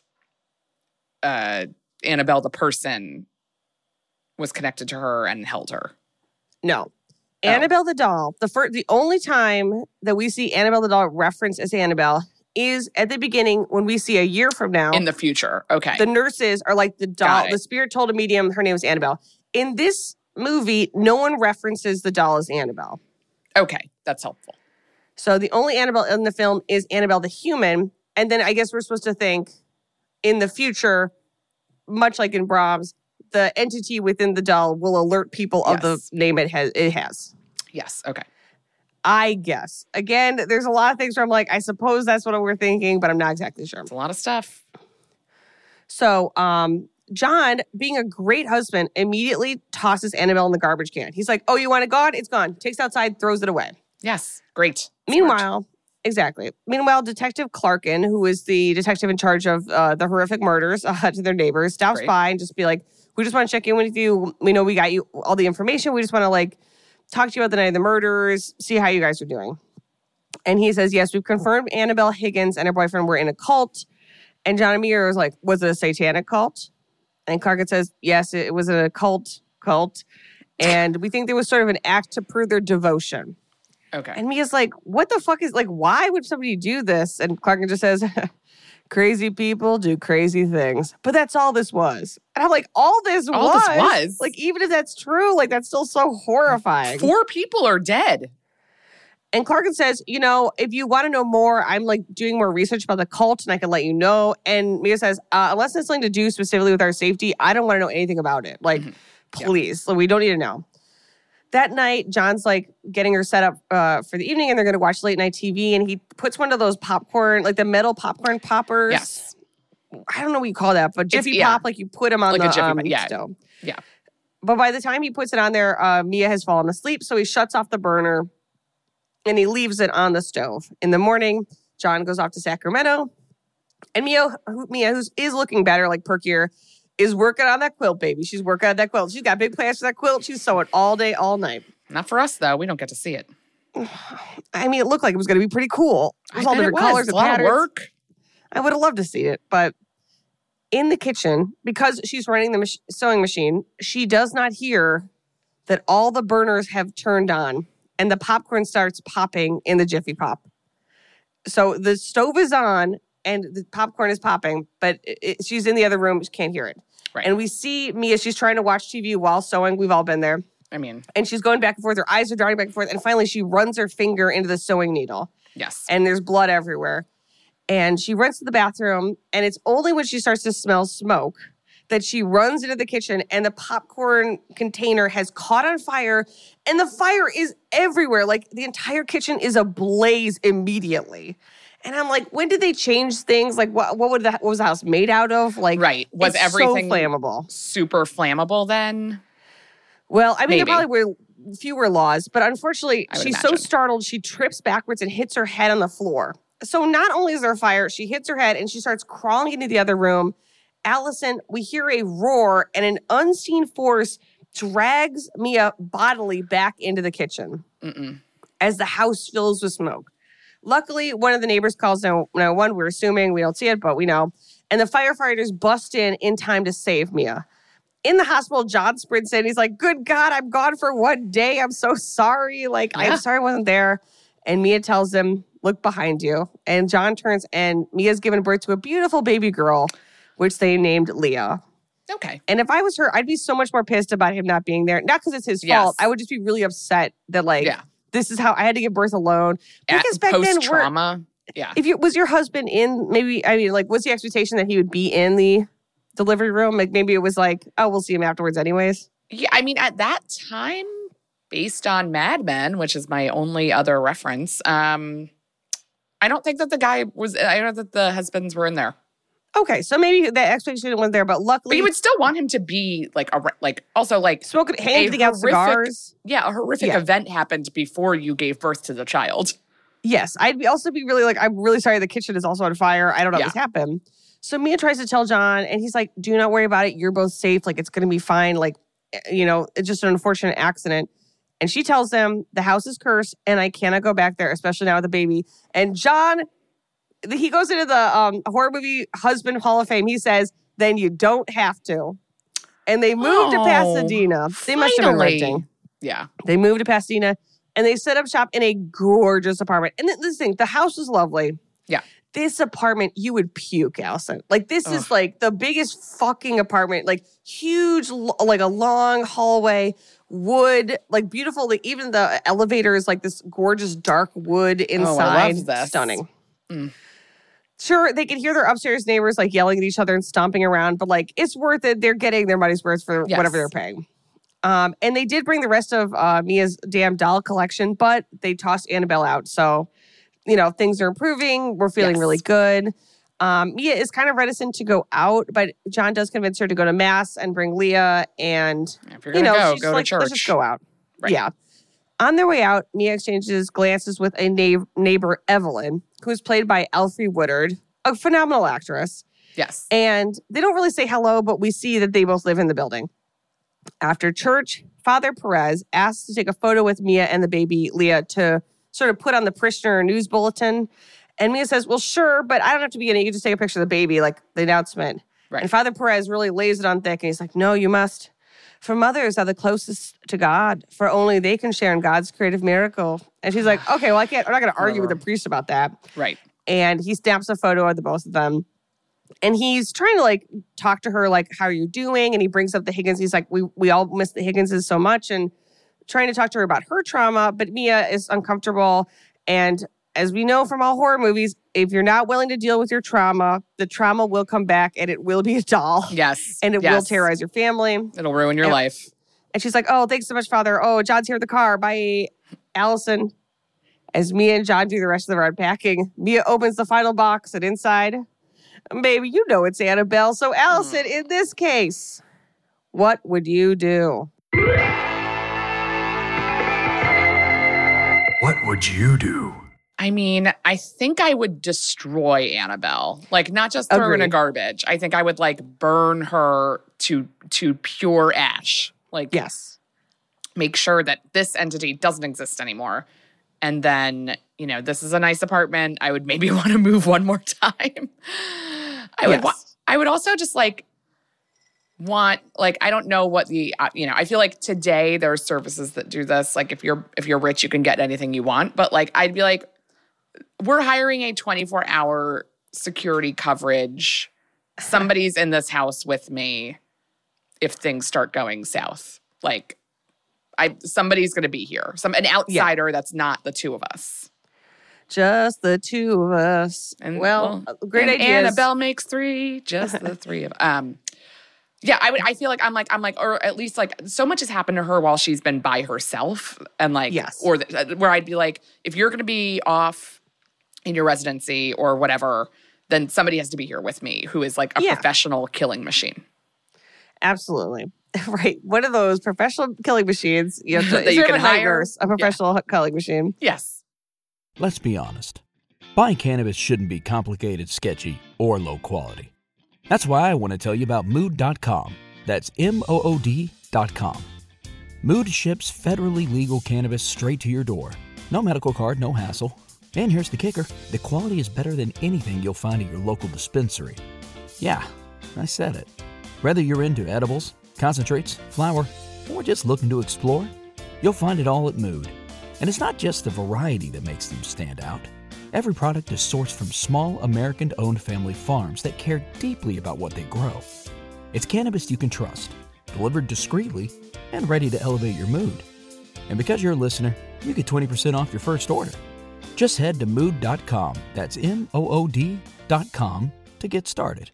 uh, Annabelle the person was connected to her and held her. No. Oh. Annabelle the doll, the first, the only time that we see Annabelle the doll referenced as Annabelle is at the beginning when we see a year from now. In the future. Okay. The nurses are like the doll. The spirit told a medium her name was Annabelle. In this movie, no one references the doll as Annabelle. Okay. That's helpful. So the only Annabelle in the film is Annabelle the human. And then I guess we're supposed to think in the future, much like in Brahms, the entity within the doll will alert people yes. of the name it has. It has. Yes. Okay. I guess. Again, there's a lot of things where I'm like, I suppose that's what we're thinking, but I'm not exactly sure. It's a lot of stuff. So, um, John, being a great husband, immediately tosses Annabelle in the garbage can. He's like, oh, you want it gone? It's gone. Takes it outside, throws it away. Yes. Great. Meanwhile, Smart. exactly. Meanwhile, Detective Clarkin, who is the detective in charge of uh, the horrific murders uh, to their neighbors, stops great. by and just be like, we just want to check in with you. We know we got you all the information. We just want to like talk to you about the night of the murders, see how you guys are doing. And he says, yes, we've confirmed Annabelle Higgins and her boyfriend were in a cult. And John Amir was like, was it a satanic cult? And Clarkin says, yes, it was a cult cult. And we think there was sort of an act to prove their devotion. Okay. And Mia's like, what the fuck is, like, why would somebody do this? And Clarkin just says, crazy people do crazy things. But that's all this was. And I'm like, all this all was? All this was? Like, even if that's true, like, that's still so horrifying. Four people are dead. And Clarkin says, you know, if you want to know more, I'm, like, doing more research about the cult, and I can let you know. And Mia says, uh, unless it's something to do specifically with our safety, I don't want to know anything about it. Like, mm-hmm. please. Yeah. Like, we don't need to know. That night, John's like getting her set up uh, for the evening and they're going to watch late night T V. And he puts one of those popcorn, like the metal popcorn poppers. Yes. I don't know what you call that, but Jiffy yeah. Pop, like you put them on like the a um, yeah. stove. Yeah. But by the time he puts it on there, uh, Mia has fallen asleep. So he shuts off the burner and he leaves it on the stove. In the morning, John goes off to Sacramento. And Mia, who, Mia who is looking better, like perkier, is working on that quilt, baby. She's working on that quilt. She's got big plans for that quilt. She's sewing all day, all night. Not for us, though. We don't get to see it. I mean, it looked like it was going to be pretty cool. It was I all different it was. colors and and patterns. A lot of work. I would have loved to see it. But in the kitchen, because she's running the mach- sewing machine, she does not hear that all the burners have turned on and the popcorn starts popping in the Jiffy Pop. So the stove is on and the popcorn is popping, but it, it, she's in the other room. She can't hear it. Right. And we see Mia, she's trying to watch T V while sewing. We've all been there. I mean. And she's going back and forth. Her eyes are darting back and forth. And finally, she runs her finger into the sewing needle. Yes. And there's blood everywhere. And she runs to the bathroom. And it's only when she starts to smell smoke that she runs into the kitchen and the popcorn container has caught on fire and the fire is everywhere. Like the entire kitchen is ablaze immediately. And I'm like, when did they change things? Like what what would that what was the house made out of? Like right. Was it's everything so flammable? Super flammable then? Well, I mean, Maybe. there probably were fewer laws, but unfortunately, I would she's so imagine. startled, she trips backwards and hits her head on the floor. So not only is there a fire, she hits her head and she starts crawling into the other room. Allison, we hear a roar and an unseen force drags Mia bodily back into the kitchen Mm-mm. as the house fills with smoke. Luckily, one of the neighbors calls nine one one. We're assuming, we don't see it, but we know. And the firefighters bust in in time to save Mia. In the hospital, John sprints in. He's like, good God, I'm gone for one day. I'm so sorry. Like, Yeah. I'm sorry I wasn't there. And Mia tells him, look behind you. And John turns and Mia's given birth to a beautiful baby girl, which they named Leah. Okay. And if I was her, I'd be so much more pissed about him not being there. Not because it's his Yes. fault. I would just be really upset that, like, Yeah. this is how I had to give birth alone. Because back then, we're, post-trauma. Yeah. if you was your husband in, maybe, I mean, like, was the expectation that he would be in the delivery room? Like, maybe it was like, oh, we'll see him afterwards anyways. Yeah, I mean, at that time, based on Mad Men, which is my only other reference, um, I don't think that the guy was, I don't know that the husbands were in there. Okay, so maybe that expectation wasn't there, but But luckily, you would still want him to be like, a, like also like, smoking, a handing out horrific- cigars. yeah, a horrific Yeah. event happened before you gave birth to the child. Yes, I'd be also be really like, I'm really sorry the kitchen is also on fire. I don't know Yeah. if this happened. So Mia tries to tell John, and he's like, do not worry about it. You're both safe. Like, it's going to be fine. Like, you know, it's just an unfortunate accident. And she tells him, the house is cursed, and I cannot go back there, especially now with the baby. And John, he goes into the um, horror movie husband hall of fame. He says, then you don't have to. And they moved to Oh, Pasadena. They must have been finally. renting. Yeah. They moved to Pasadena and they set up shop in a gorgeous apartment. And th- this thing, the house is lovely. Yeah. This apartment, you would puke, Allison. Like, this is Ugh. like the biggest fucking apartment. Like, huge, lo- like a long hallway, wood, like beautiful. Like, even the elevator is like this gorgeous dark wood inside. love this. Stunning. Mm. Sure, they could hear their upstairs neighbors like yelling at each other and stomping around, but like, it's worth it. They're getting their money's worth for Yes. whatever they're paying. Um, and they did bring the rest of uh, Mia's damn doll collection, but they tossed Annabelle out. So, you know, things are improving. We're feeling Yes. really good. Um, Mia is kind of reticent to go out, but John does convince her to go to mass and bring Leah. And, If you're you going to know, go, she's go like, to church. let's just go out. Right. Yeah. On their way out, Mia exchanges glances with a na- neighbor, Evelyn, who is played by Elfie Woodard, a phenomenal actress. Yes. And they don't really say hello, but we see that they both live in the building. After church, Father Perez asks to take a photo with Mia and the baby Leah to sort of put on the parishioner news bulletin. And Mia says, well, sure, but I don't have to be in it. You can just take a picture of the baby, like the announcement. Right. And Father Perez really lays it on thick. And he's like, no, you must. For mothers are the closest to God, for only they can share in God's creative miracle. And she's like, okay, well, I can't, I'm not going to argue with the priest about that. Right. And he snaps a photo of the both of them. And he's trying to like talk to her, like, how are you doing? And he brings up the Higgins. He's like, we we all miss the Higginses so much, and trying to talk to her about her trauma. But Mia is uncomfortable. And as we know from all horror movies, if you're not willing to deal with your trauma, the trauma will come back and it will be a doll. Yes. And it yes. will terrorize your family. It'll ruin your And- life. And she's like, oh, thanks so much, Father. Oh, John's here with the car. Bye, Allison. As Mia and John do the rest of the unpacking, Mia opens the final box, and inside, baby, you know it's Annabelle. So, Allison, Mm. in this case, what would you do? What would you do? I mean, I think I would destroy Annabelle. Like, not just throw her in a Agreed. garbage. I think I would like burn her to to pure ash. Like, Yes. make sure that this entity doesn't exist anymore. And then, you know, this is a nice apartment. I would maybe want to move one more time. I would. Wa- Yes. I would also just like want like I don't know what the uh, you know I feel like today there are services that do this. Like if you're if you're rich, you can get anything you want. But like I'd be like, we're hiring a twenty-four hour security coverage. Somebody's in this house with me if things start going south. Like I somebody's going to be here. Some an outsider that's not the two of us. Just the two of us. And well, well, great and idea. Annabelle makes three, just the three of um Yeah, I would. I feel like I'm like I'm like, or at least like so much has happened to her while she's been by herself, and like, yes. or the, where I'd be like, if you're going to be off in your residency or whatever, then somebody has to be here with me who is like a yeah. professional killing machine. Absolutely. Right. One of those professional killing machines. You have to, that you can a hire. Nurse, a professional yeah. killing machine. Yes. Let's be honest. Buying cannabis shouldn't be complicated, sketchy, or low quality. That's why I want to tell you about Mood dot com. That's M O O D dot com. Mood ships federally legal cannabis straight to your door. No medical card, no hassle. And here's the kicker. The quality is better than anything you'll find at your local dispensary. Yeah, I said it. Whether you're into edibles, concentrates, flower, or just looking to explore, you'll find it all at Mood. And it's not just the variety that makes them stand out. Every product is sourced from small, American-owned family farms that care deeply about what they grow. It's cannabis you can trust, delivered discreetly, and ready to elevate your mood. And because you're a listener, you get twenty percent off your first order. Just head to Mood dot com, that's M O O D dot com, to get started.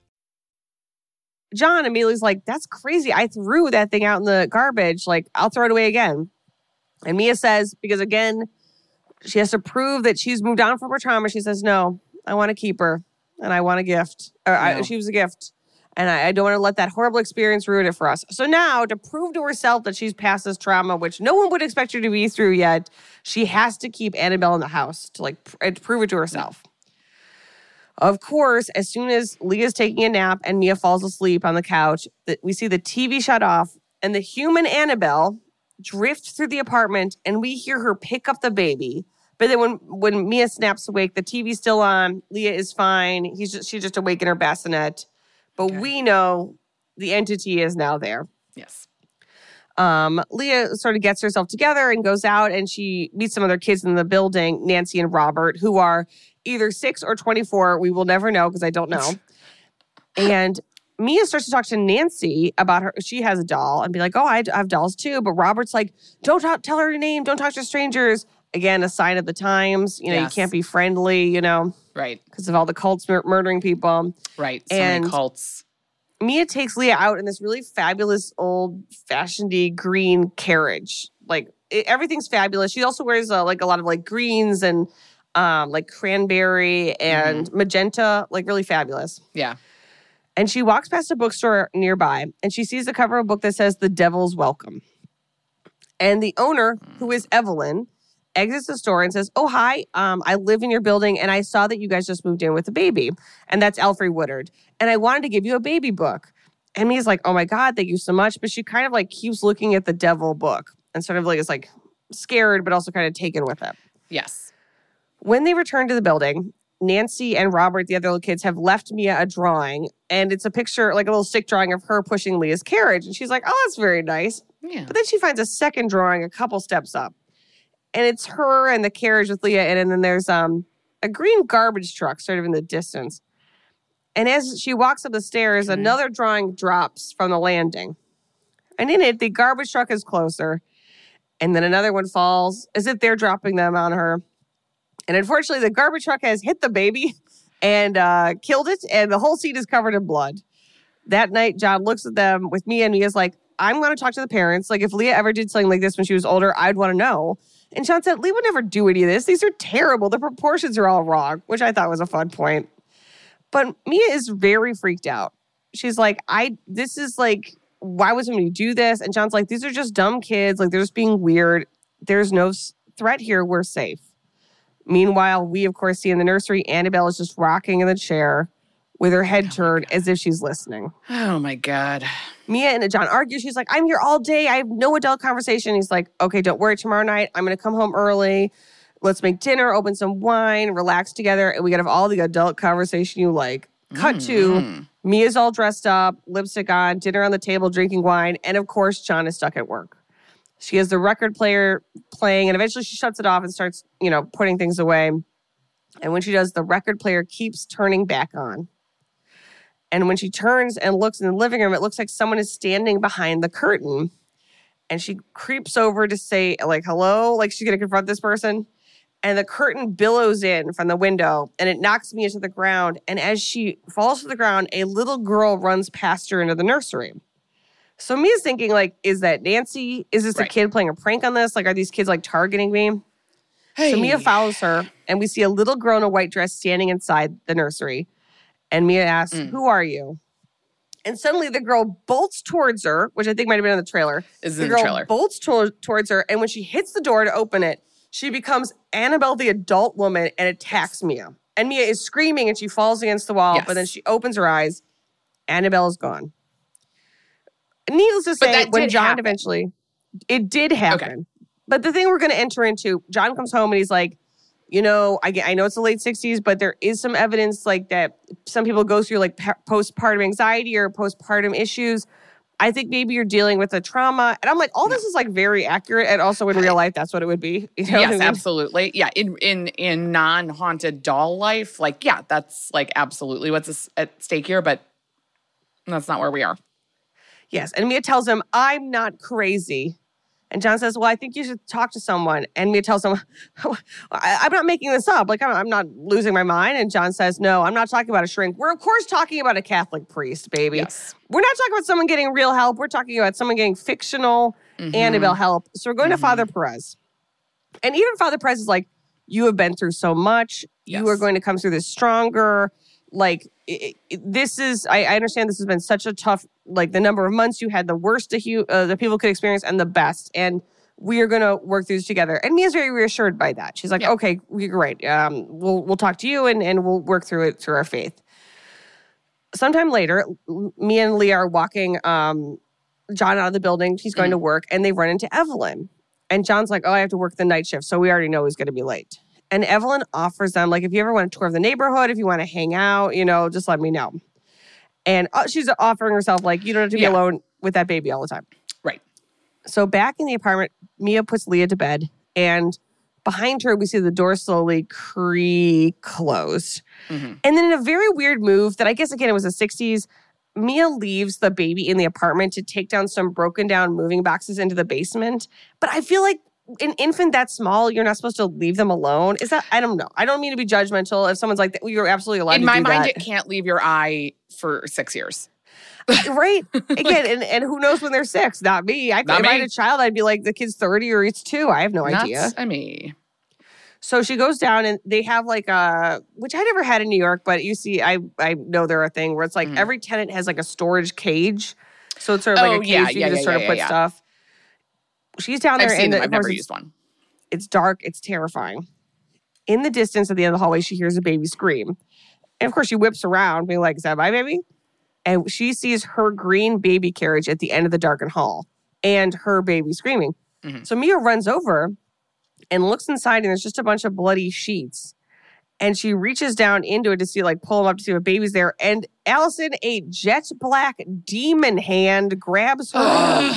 John immediately's like, that's crazy. I threw that thing out in the garbage. Like, I'll throw it away again. And Mia says, because again, she has to prove that she's moved on from her trauma. She says, no, I want to keep her. And I want a gift. Or no. I, she was a gift. And I, I don't want to let that horrible experience ruin it for us. So now, to prove to herself that she's past this trauma, which no one would expect her to be through yet, she has to keep Annabelle in the house to like pr- to prove it to herself. Of course, as soon as Leah's taking a nap and Mia falls asleep on the couch, that we see the T V shut off and the human Annabelle drift through the apartment, and we hear her pick up the baby. But then when, when Mia snaps awake, the T V's still on. Leah is fine. He's just, she's just awake in her bassinet. But okay. we know the entity is now there. Yes. Um, Leah sort of gets herself together and goes out, and she meets some other kids in the building, Nancy and Robert, who are either six or twenty-four. We will never know because I don't know. And Mia starts to talk to Nancy about her. She has a doll and be like, oh, I have dolls too. But Robert's like, don't talk, tell her your name. Don't talk to strangers. Again, a sign of the times. You know, yes. you can't be friendly, you know. Right. Because of all the cults mur- murdering people. Right. So and many cults. Mia takes Leah out in this really fabulous old-fashioned-y green carriage. Like, it, everything's fabulous. She also wears uh, like a lot of like greens and um, like cranberry and mm-hmm. magenta. Like, really fabulous. Yeah. And she walks past a bookstore nearby, and she sees the cover of a book that says The Devil's Welcome. And the owner, who is Evelyn, exits the store and says, oh, hi, um, I live in your building, and I saw that you guys just moved in with a baby. And that's Elfrey Woodard. And I wanted to give you a baby book. And Mia's like, oh, my God, thank you so much. But she kind of like keeps looking at the devil book and sort of like is like scared, but also kind of taken with it. Yes. When they return to the building, Nancy and Robert, the other little kids, have left Mia a drawing. And it's a picture, like a little stick drawing of her pushing Leah's carriage. And she's like, oh, that's very nice. Yeah. But then she finds a second drawing a couple steps up. And it's her and the carriage with Leah in it. And then there's um, a green garbage truck sort of in the distance. And as she walks up the stairs, okay. another drawing drops from the landing. And in it, the garbage truck is closer. And then another one falls as if they're dropping them on her. And unfortunately, the garbage truck has hit the baby and uh, killed it. And the whole seat is covered in blood. That night, John looks at them with Mia. And Mia's like, I'm going to talk to the parents. Like, if Leah ever did something like this when she was older, I'd want to know. And John said, Leah would never do any of this. These are terrible. The proportions are all wrong, which I thought was a fun point. But Mia is very freaked out. She's like, I, this is like, why would somebody do this? And John's like, these are just dumb kids. Like, they're just being weird. There's no threat here. We're safe. Meanwhile, we, of course, see in the nursery, Annabelle is just rocking in the chair with her head turned as if she's listening. Oh, my God. Mia and John argue. She's like, I'm here all day. I have no adult conversation. He's like, okay, don't worry. Tomorrow night, I'm going to come home early. Let's make dinner, open some wine, relax together, and we got to have all the adult conversation you like. Cut mm. to Mia's all dressed up, lipstick on, dinner on the table, drinking wine, and of course, John is stuck at work. She has the record player playing, and eventually she shuts it off and starts, you know, putting things away. And when she does, the record player keeps turning back on. And when she turns and looks in the living room, it looks like someone is standing behind the curtain. And she creeps over to say, like, hello, like she's going to confront this person. And the curtain billows in from the window, and it knocks Mia to the ground. And as she falls to the ground, a little girl runs past her into the nursery. So Mia's thinking, like, is that Nancy? Is this Right. a kid playing a prank on this? Like, are these kids, like, targeting me? Hey. So Mia follows her, and we see a little girl in a white dress standing inside the nursery. And Mia asks, Mm. who are you? And suddenly the girl bolts towards her, which I think might have been in the trailer. Is the in the girl trailer. bolts to- towards her, and when she hits the door to open it, she becomes Annabelle the adult woman and attacks Mia. And Mia is screaming, and she falls against the wall, Yes. but then she opens her eyes. Annabelle is gone. Needless to But say, that when did John happen. eventually, it did happen. But the thing we're going to enter into, John comes home and he's like, you know, I, get, I know it's the late sixties, but there is some evidence like that some people go through like pa- postpartum anxiety or postpartum issues. I think maybe you're dealing with a trauma. And I'm like, all this is like very accurate. And also in real life, that's what it would be. You know what I Yes, mean? absolutely. Yeah, in in in non-haunted doll life, like, yeah, that's like absolutely what's s- at stake here, but that's not where we are. Yes. And Mia tells him, I'm not crazy. And John says, well, I think you should talk to someone. And Mia tells him, I, I'm not making this up. Like, I'm, I'm not losing my mind. And John says, no, I'm not talking about a shrink. We're, of course, talking about a Catholic priest, baby. Yes. We're not talking about someone getting real help. We're talking about someone getting fictional Mhm. Annabelle help. So we're going Mhm. to Father Perez. And even Father Perez is like, you have been through so much. Yes. You are going to come through this stronger. Like, it, it, this is, I, I understand this has been such a tough, like the number of months you had the worst that you, uh, the people could experience and the best. And we are going to work through this together. And Mia's very reassured by that. She's like, Yeah. okay, you're great. Um, we'll, we'll talk to you and, and we'll work through it through our faith. Sometime later, Mia and Leah are walking um, John out of the building. He's going Mhm. to work and they run into Evelyn. And John's like, oh, I have to work the night shift. So we already know he's going to be late. And Evelyn offers them, like, if you ever want a tour of the neighborhood, if you want to hang out, you know, just let me know. And uh, she's offering herself, like, you don't have to be Yeah. alone with that baby all the time. Right. So back in the apartment, Mia puts Leah to bed. And behind her, we see the door slowly creak closed. Mhm. And then in a very weird move that I guess, again, it was the sixties, Mia leaves the baby in the apartment to take down some broken down moving boxes into the basement. But I feel like an infant that small, you're not supposed to leave them alone. Is that, I don't know. I don't mean to be judgmental. If someone's like, well, you're absolutely allowed In to my do mind, that. it can't leave your eye for six years. Right? Again, and, and who knows when they're six? Not me. I, Not if I had me. a child, I'd be like, the kid's thirty or it's two. I have no Not idea. a me. So she goes down and they have like a, which I never had in New York, but you see, I I know they're a thing where it's like Mhm. every tenant has like a storage cage. So it's sort of like Oh, a cage yeah, you yeah, can yeah, just sort yeah, of put yeah. stuff. She's down I've there seen and them. the, I've of course never it's, used one. it's dark. It's terrifying. In the distance at the end of the hallway, she hears a baby scream. And of course she whips around being like, is that my baby? And she sees her green baby carriage at the end of the darkened hall and her baby screaming. Mhm. So Mia runs over and looks inside and there's just a bunch of bloody sheets. And she reaches down into it to see, like, pull them up to see what baby's there. And Allison, a jet black demon hand grabs her arm.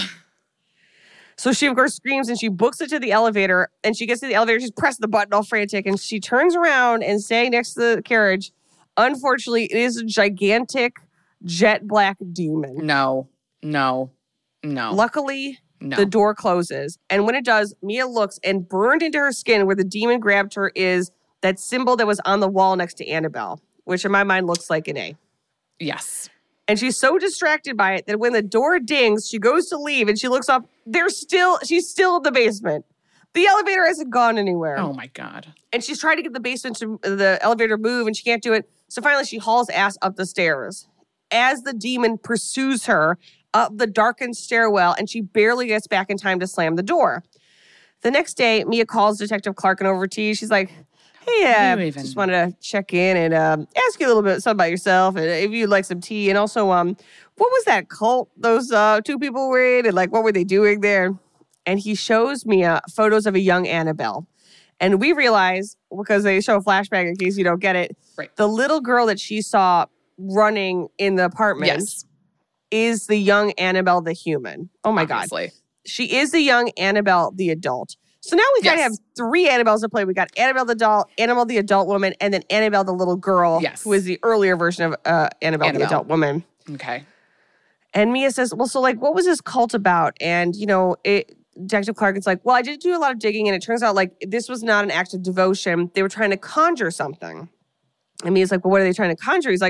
So she, of course, screams and she books it to the elevator. And she gets to the elevator. She's pressed the button all frantic. And she turns around and standing next to the carriage, unfortunately, it is a gigantic jet black demon. No, no, no, Luckily, no. the door closes. And when it does, Mia looks and burned into her skin where the demon grabbed her is that symbol that was on the wall next to Annabelle, which in my mind looks like an A. Yes. And she's so distracted by it that when the door dings, she goes to leave and she looks up. They're still, she's still in the basement. The elevator hasn't gone anywhere. Oh my God. And she's trying to get the basement to the elevator to move and she can't do it. So finally she hauls ass up the stairs as the demon pursues her up the darkened stairwell and she barely gets back in time to slam the door. The next day, Mia calls Detective Clarkin over tea. She's like, hey, uh, You even- just wanted to check in and um, ask you a little bit something about yourself and if you'd like some tea. And also, um, what was that cult those uh, two people were in? And like, what were they doing there? And he shows Mia photos of a young Annabelle. And we realize, because they show a flashback in case you don't get it, Right. the little girl that she saw running in the apartment Yes. is the young Annabelle the human. Oh my God. Obviously. She is the young Annabelle the adult. So now we kind of Yes. have three Annabelles to play. We got Annabelle the doll, Annabelle the adult woman, and then Annabelle the little girl, Yes. who is the earlier version of uh, Annabelle, Annabelle. the adult woman. Okay. And Mia says, well, so like, what was this cult about? And, you know, it, Detective Clark is like, well, I did do a lot of digging and it turns out like this was not an act of devotion. They were trying to conjure something. And Mia's like, well, what are they trying to conjure? He's like,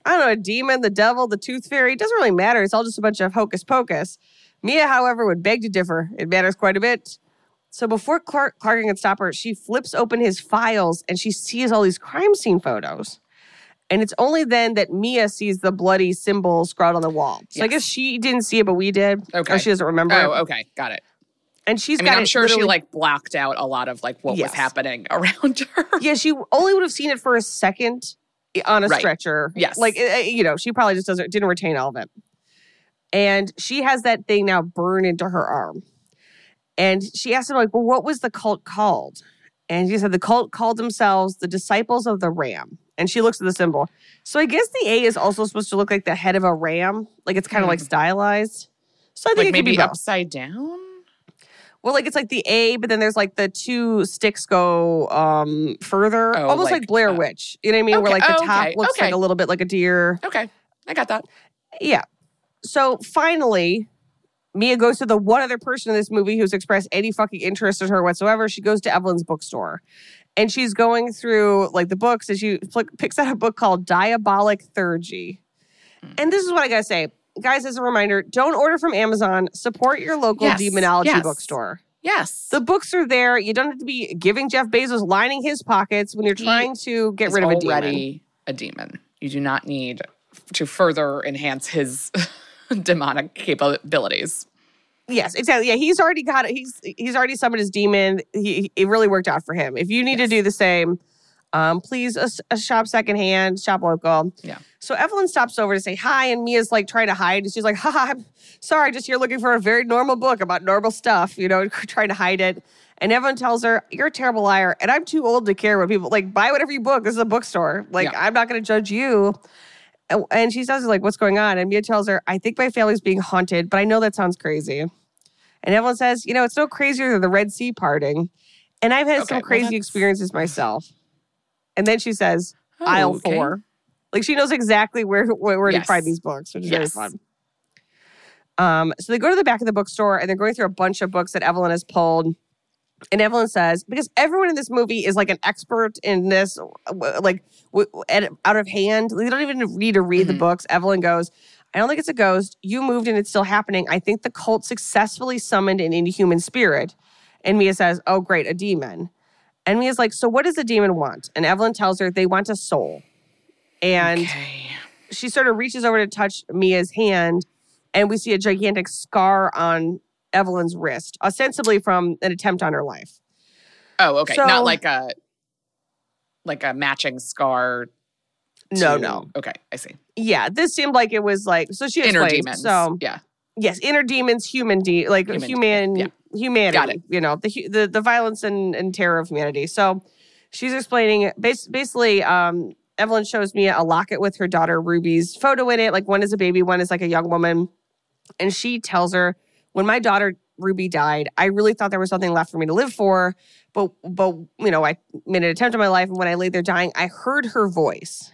I don't know, a demon, the devil, the tooth fairy. It doesn't really matter. It's all just a bunch of hocus pocus. Mia, however, would beg to differ. It matters quite a bit. So before Clark, Clark can stop her, she flips open his files and she sees all these crime scene photos. And it's only then that Mia sees the bloody symbol scrawled on the wall. So yes. I guess she didn't see it, but we did. Okay. Or she doesn't remember Oh, it. okay. Got it. And she's I mean, got I'm it sure she literally- like blocked out a lot of like what Yes. was happening around her. Yeah, she only would have seen it for a second on a Right. stretcher. Yes. Like, uh, you know, she probably just doesn't didn't retain all of it. And she has that thing now burned into her arm. And she asked him, like, well, what was the cult called? And he said the cult called themselves the Disciples of the Ram. And she looks at the symbol. So I guess the A is also supposed to look like the head of a ram. Like it's kind of mm. like stylized. So I think like it could maybe be both. upside down? Well, like it's like the A, but then there's like the two sticks go um, further. Oh, almost like, like, Blair uh, Witch. You know what I mean? okay. Where like the Oh, top okay. looks okay. like a little bit like a deer. Okay. I got that. Yeah. So finally, Mia goes to the one other person in this movie who's expressed any fucking interest in her whatsoever. She goes to Evelyn's bookstore. And she's going through like the books and she fl- picks out a book called Diabolic Theurgy. Mm. And this is what I gotta say. Guys, as a reminder, don't order from Amazon. Support your local yes. demonology yes. bookstore. Yes. The books are there. You don't have to be giving Jeff Bezos lining his pockets when you're trying he to get rid of a demon. already a demon. You do not need to further enhance his demonic capabilities. Yes, exactly. Yeah, he's already got it. He's he's already summoned his demon. He it really worked out for him. If you need yes. to do the same, um, please a, a shop secondhand, shop local. Yeah. So Evelyn stops over to say hi, and Mia's like trying to hide. She's like, "Ha, I'm sorry, just here looking for a very normal book about normal stuff, you know, trying to hide it." And Evelyn tells her, "You're a terrible liar, and I'm too old to care what people like. Buy whatever you book. This is a bookstore. Like, yeah. I'm not going to judge you." And she says, "Like, what's going on?" And Mia tells her, "I think my family's being haunted, but I know that sounds crazy." And Evelyn says, you know, it's no crazier than the Red Sea parting. And I've had okay, some crazy well, experiences myself. And then she says, oh, aisle okay. four. Like she knows exactly where, where, where yes. to find these books, which is yes. very fun. Um, so they go to the back of the bookstore and they're going through a bunch of books that Evelyn has pulled. And Evelyn says, because everyone in this movie is like an expert in this, like w- w- out of hand. They don't even need to read mm-hmm. the books. Evelyn goes, I don't think it's a ghost. You moved and it's still happening. I think the cult successfully summoned an inhuman spirit. And Mia says, oh, great, a demon. And Mia's like, so what does the demon want? And Evelyn tells her they want a soul. And okay. she sort of reaches over to touch Mia's hand. And we see a gigantic scar on Evelyn's wrist, ostensibly from an attempt on her life. Oh, okay. So, Not like a like a matching scar. To, no, no. Okay, I see. Yeah, this seemed like it was like, so she inner explained. demons. So, yeah. Yes, inner demons, human, de- like human, human yeah. humanity. Got it. You know, the the, the violence and, and terror of humanity. So she's explaining, bas- basically, um, Evelyn shows me a locket with her daughter Ruby's photo in it. Like one is a baby, one is like a young woman. And she tells her, when my daughter Ruby died, I really thought there was something left for me to live for. But, but you know, I made an attempt on my life. And when I lay there dying, I heard her voice.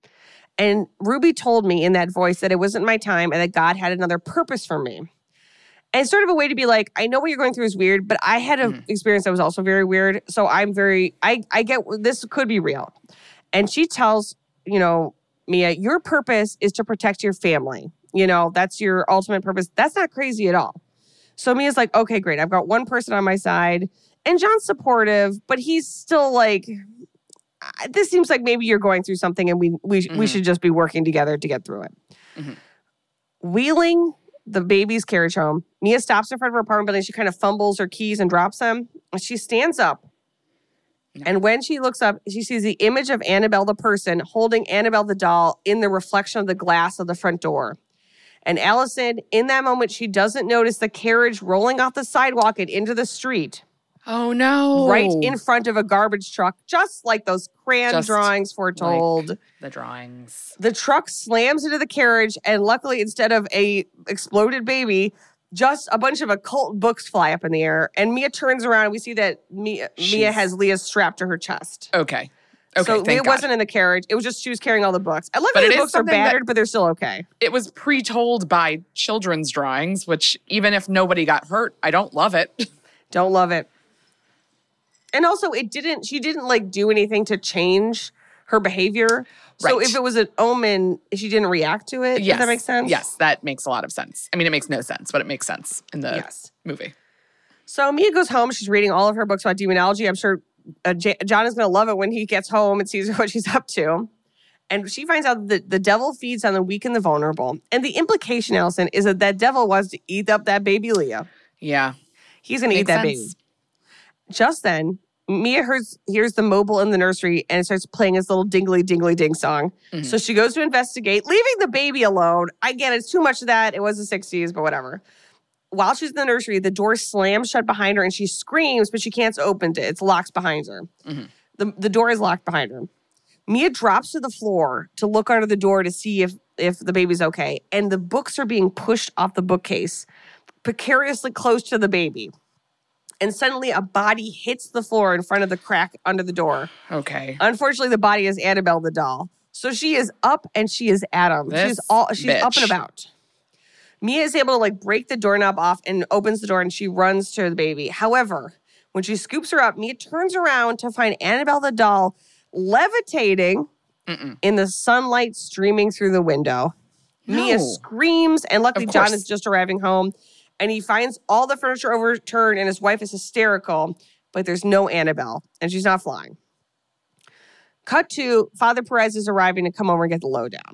And Ruby told me in that voice that it wasn't my time and that God had another purpose for me. And it's sort of a way to be like, I know what you're going through is weird, but I had an mm. experience that was also very weird. So I'm very, I, I get, this could be real. And she tells, you know, Mia, your purpose is to protect your family. You know, that's your ultimate purpose. That's not crazy at all. So Mia's like, okay, great. I've got one person on my side. And John's supportive, but he's still like, this seems like maybe you're going through something and we we, mm-hmm. we should just be working together to get through it. Mm-hmm. Wheeling the baby's carriage home, Mia stops in front of her apartment building. She kind of fumbles her keys and drops them. And she stands up. No. And when she looks up, she sees the image of Annabelle the person holding Annabelle the doll in the reflection of the glass of the front door. And Allison, in that moment, she doesn't notice the carriage rolling off the sidewalk and into the street. Oh, no. Right in front of a garbage truck, just like those crayon just drawings foretold. Like the drawings. The truck slams into the carriage, and luckily, instead of a exploded baby, just a bunch of occult books fly up in the air. And Mia turns around, and we see that Mia, Mia has Leah strapped to her chest. Okay. Okay, so Leah God. wasn't in the carriage. It was just she was carrying all the books. I love that the books are battered, but they're still okay. It was pre-told by children's drawings, which even if nobody got hurt, I don't love it. Don't love it. And also, it didn't, she didn't like do anything to change her behavior. So Right. if it was an omen, she didn't react to it. Yes. Does that make sense? Yes, that makes a lot of sense. I mean, it makes no sense, but it makes sense in the Yes. movie. So Mia goes home. She's reading all of her books about demonology. I'm sure uh, J- John is going to love it when he gets home and sees what she's up to. And she finds out that the devil feeds on the weak and the vulnerable. And the implication, Allison, is that that devil wants to eat up that baby Leah. Yeah. He's going to eat Makes that sense. baby. Just then, Mia hears, hears the mobile in the nursery and it starts playing his little dingly dingly ding song. Mhm. So she goes to investigate, leaving the baby alone. I get it, it's too much of that. It was the sixties, but whatever. While she's in the nursery, the door slams shut behind her and she screams, but she can't open it. It's locked behind her. Mm-hmm. The, the door is locked behind her. Mia drops to the floor to look under the door to see if, if the baby's okay. And the books are being pushed off the bookcase, precariously close to the baby. And suddenly a body hits the floor in front of the crack under the door. Okay. Unfortunately, the body is Annabelle the doll. So she is up and she is Adam. This she's all she's bitch. up and about. Mia is able to like break the doorknob off and opens the door and she runs to the baby. However, when she scoops her up, Mia turns around to find Annabelle the doll levitating Mm-mm. in the sunlight streaming through the window. Mia No. screams, and luckily Of John course. is just arriving home, and he finds all the furniture overturned, and his wife is hysterical, but there's no Annabelle, and she's not flying. Cut to Father Perez is arriving to come over and get the lowdown.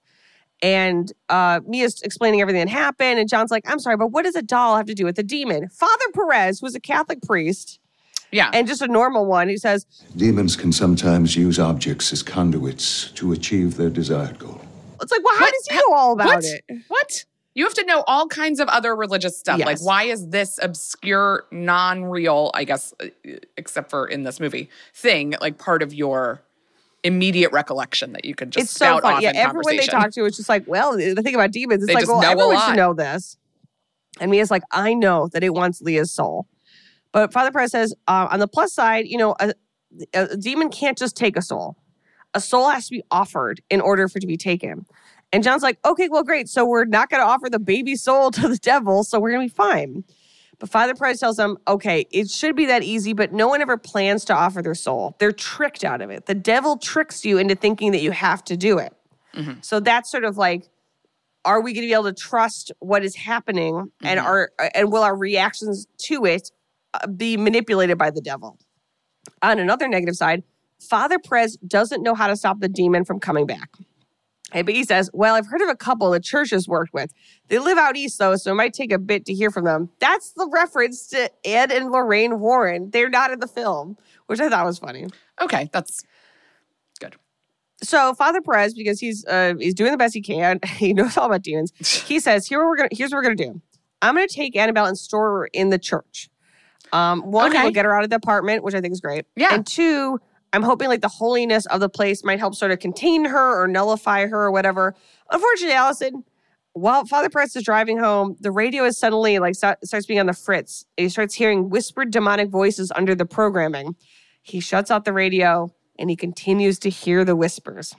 And uh, Mia's explaining everything that happened, and John's like, I'm sorry, but what does a doll have to do with the demon? Father Perez, who's a Catholic priest, Yeah. and just a normal one, he says, Demons can sometimes use objects as conduits to achieve their desired goal. it's like, well, how What? does he know all about what? it? What? You have to know all kinds of other religious stuff. Yes. Like, why is this obscure, non-real, I guess, uh, except for in this movie, thing, like part of your immediate recollection that you could just It's so spout fun. off Yeah, in everyone they conversation? talk to is just like, well, the thing about demons, it's They like, just well, know a everyone lot. should know this. And Mia's like, I know that it wants Leah's soul. But Father Perez says, uh, on the plus side, you know, a, a demon can't just take a soul. A soul has to be offered in order for it to be taken. And John's like, okay, well, great. So we're not going to offer the baby soul to the devil, so we're going to be fine. But Father Perez tells them, okay, it should be that easy, but no one ever plans to offer their soul. They're tricked out of it. The devil tricks you into thinking that you have to do it. Mm-hmm. So that's sort of like, are we going to be able to trust what is happening, mm-hmm. and are and will our reactions to it uh, be manipulated by the devil? On another negative side, Father Perez doesn't know how to stop the demon from coming back. And but he says, well, I've heard of a couple the church has worked with. They live out east, though, so it might take a bit to hear from them. That's the reference to Ed and Lorraine Warren. They're not in the film, which I thought was funny. Okay, that's good. So Father Perez, because he's uh, he's doing the best he can, he knows all about demons. He says, Here we're gonna, here's what we're going to do. I'm going to take Annabelle and store her in the church. Um, one, Okay. we'll get her out of the apartment, which I think is great. Yeah. And two, I'm hoping like the holiness of the place might help sort of contain her or nullify her or whatever. Unfortunately, Allison, while Father Perez is driving home, the radio is suddenly like st- starts being on the fritz. He starts hearing whispered demonic voices under the programming. He shuts out the radio and he continues to hear the whispers.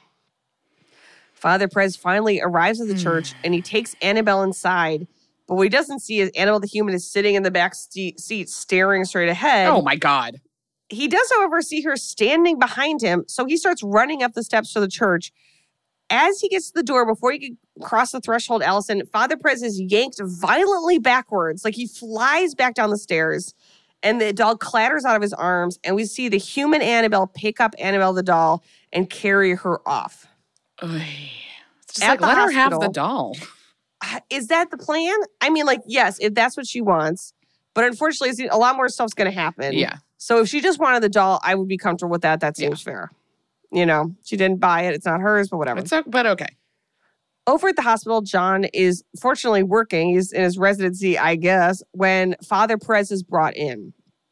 Father Perez finally arrives at the church and he takes Annabelle inside. But what he doesn't see is Annabelle the human is sitting in the back st- seat staring straight ahead. Oh my God. He does, however, see her standing behind him, so he starts running up the steps to the church. As he gets to the door, before he can cross the threshold, Allison, Father Perez is yanked violently backwards, like he flies back down the stairs, and the doll clatters out of his arms, and we see the human Annabelle pick up Annabelle the doll and carry her off. Oy. It's just At like, the let her have the hospital. doll. Is that the plan? I mean, like, yes, if that's what she wants, but unfortunately, a lot more stuff's going to happen. Yeah. So if she just wanted the doll, I would be comfortable with that. That seems Yeah. fair. You know, she didn't buy it. It's not hers, but whatever. It's o- but okay. Over at the hospital, John is fortunately working. He's in his residency, I guess, when Father Perez is brought in.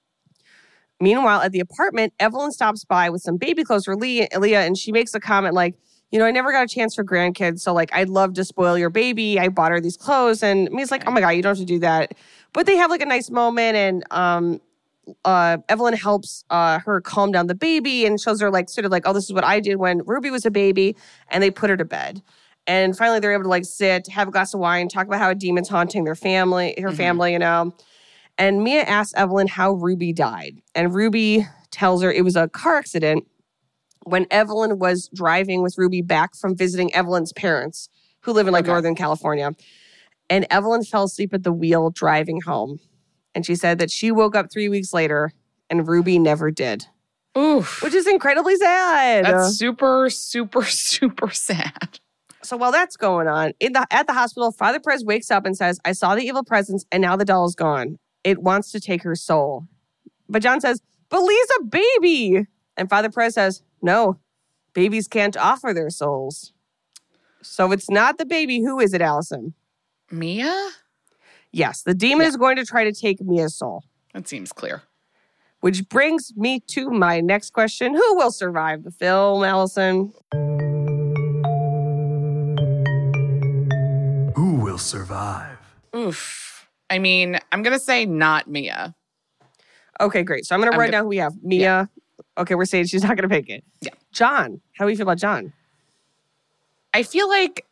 Meanwhile, at the apartment, Evelyn stops by with some baby clothes for Leah, Leah, and she makes a comment like, you know, I never got a chance for grandkids, so like, I'd love to spoil your baby. I bought her these clothes. And Mia's like, oh my God, you don't have to do that. But they have like a nice moment, and um, uh, Evelyn helps uh, her calm down the baby and shows her like sort of like, oh, this is what I did when Ruby was a baby, and they put her to bed. And finally, they're able to like sit, have a glass of wine, talk about how a demon's haunting their family, her Mm-hmm. family, you know. And Mia asks Evelyn how Ruby died, and Ruby tells her it was a car accident, when Evelyn was driving with Ruby back from visiting Evelyn's parents, who live in like Okay. Northern California. And Evelyn fell asleep at the wheel driving home. And she said that she woke up three weeks later and Ruby never did, Oof. which is incredibly sad. That's super, super, super sad. So while that's going on, in the at the hospital, Father Perez wakes up and says, I saw the evil presence and now the doll is gone. It wants to take her soul. But John says, but Lee's a baby. And Father Perez says, no, babies can't offer their souls. So it's not the baby. Who is it, Allison? Mia? Yes, the demon Yeah. is going to try to take Mia's soul. That seems clear. Which brings me to my next question. Who will survive the film, Allison? Who will survive? Oof. I mean, I'm going to say not Mia. Okay, great. So I'm going to I'm write gonna- down who we have. Mia. Okay, we're saying she's not going to make it. Yeah. John. How do we feel about John? I feel like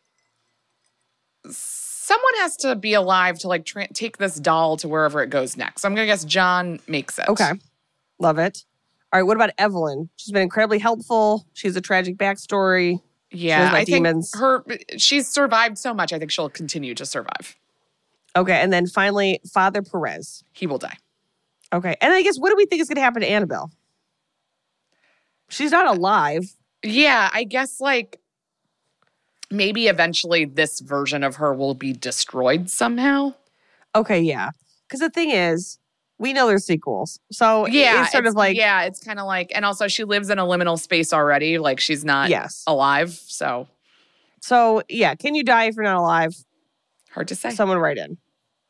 someone has to be alive to like tra- take this doll to wherever it goes next. So I'm going to guess John makes it. Okay. Love it. All right, what about Evelyn? She's been incredibly helpful. She has a tragic backstory. Yeah, my I demons. think her she's survived so much. I think she'll continue to survive. Okay, and then finally, Father Perez. He will die. Okay, and I guess what do we think is going to happen to Annabelle? She's not alive. Yeah, I guess like maybe eventually this version of her will be destroyed somehow. Okay, yeah. Because the thing is, we know there's sequels. So Yeah, it's sort of like, yeah, it's kind of like, and also she lives in a liminal space already. Like she's not yes. alive, so So yeah, can you die if you're not alive? hard to say. Someone write in.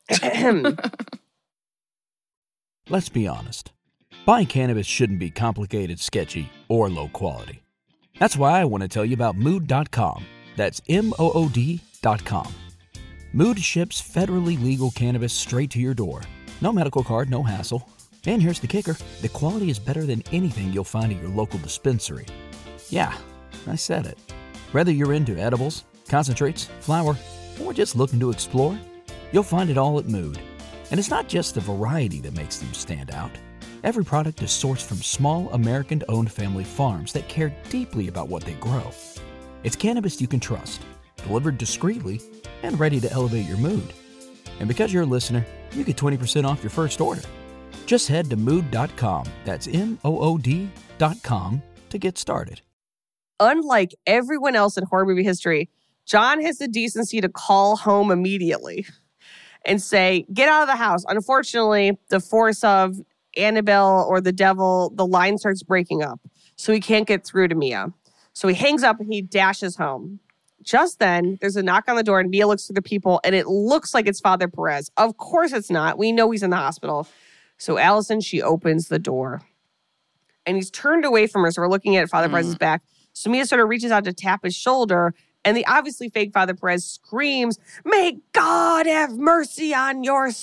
Let's be honest. Buying cannabis shouldn't be complicated, sketchy, or low quality. That's why I want to tell you about Mood dot com. That's M O O D dot com. Mood ships federally legal cannabis straight to your door. No medical card, no hassle. And here's the kicker. The quality is better than anything you'll find at your local dispensary. Yeah, I said it. Whether you're into edibles, concentrates, flower, or just looking to explore, you'll find it all at Mood. And it's not just the variety that makes them stand out. Every product is sourced from small, American-owned family farms that care deeply about what they grow. It's cannabis you can trust, delivered discreetly, and ready to elevate your mood. And because you're a listener, you get twenty percent off your first order. Just head to Mood dot com, that's M O O D dot com, to get started. Unlike everyone else in horror movie history, John has the decency to call home immediately and say, get out of the house. Unfortunately, the force of Annabelle or the devil, the line starts breaking up. So he can't get through to Mia. So he hangs up and he dashes home. Just then, there's a knock on the door and Mia looks through the people and it looks like it's Father Perez. Of course it's not. We know he's in the hospital. So Allison, she opens the door. And he's turned away from her. So we're looking at Father Mm. Perez's back. So Mia sort of reaches out to tap his shoulder. And the obviously fake Father Perez screams, "May God have mercy on your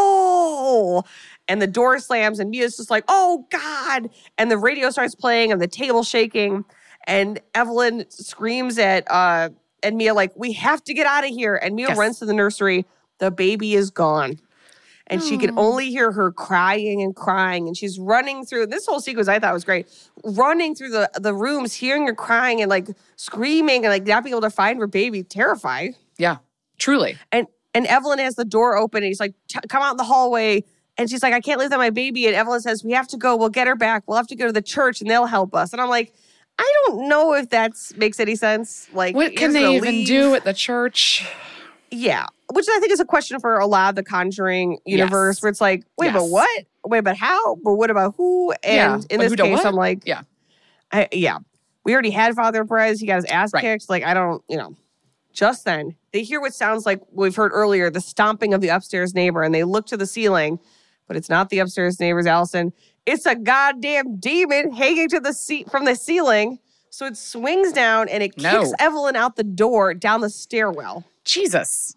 soul." And the door slams and Mia's just like, "Oh God." And the radio starts playing and the table shaking. And Evelyn screams at uh, at Mia like, "We have to get out of here." And Mia Yes. runs to the nursery. The baby is gone. And she can only hear her crying and crying. And she's running through this whole sequence I thought was great. Running through the, the rooms, hearing her crying and like screaming and like not being able to find her baby. Terrified. Yeah, truly. And and Evelyn has the door open and he's like, "T- come out in the hallway." And she's like, "I can't leave without my baby." And Evelyn says, "We have to go. We'll get her back. We'll have to go to the church and they'll help us." And I'm like, I don't know if that makes any sense. Like, What you're can just they gonna even leave? do at the church? Yeah, which I think is a question for a lot of the Conjuring universe, Yes. where it's like, wait, but Yes. what? Wait, but how? But what about who? And Yeah, in but this who to case, what? I'm like, Yeah. I, yeah, we already had Father Perez. He got his ass Right. kicked. Like, I don't, you know. Just then, they hear what sounds like what we've heard earlier, the stomping of the upstairs neighbor, and they look to the ceiling, but it's not the upstairs neighbor's Allison. It's a goddamn demon hanging to the seat from the ceiling. So it swings down and it kicks No. Evelyn out the door down the stairwell. Jesus.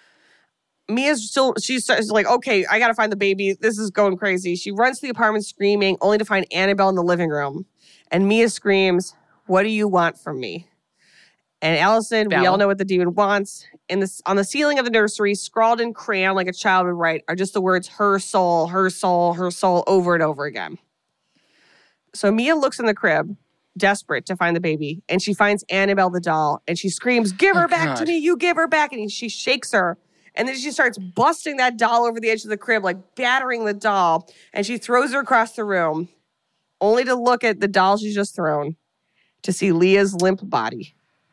Mia's still, she's she's like, okay, I got to find the baby. This is going crazy. She runs to the apartment screaming, only to find Annabelle in the living room. And Mia screams, "What do you want from me?" And Allison, we Belle. all know what the demon wants. In this, on the ceiling of the nursery, scrawled in crayon like a child would write, are just the words, "her soul, her soul, her soul," over and over again. So Mia looks in the crib. desperate to find the baby. And she finds Annabelle the doll and she screams, give her Oh, back God. to me, you give her back. And she shakes her. And then she starts busting that doll over the edge of the crib, like battering the doll. And she throws her across the room, only to look at the doll she's just thrown to see Leah's limp body.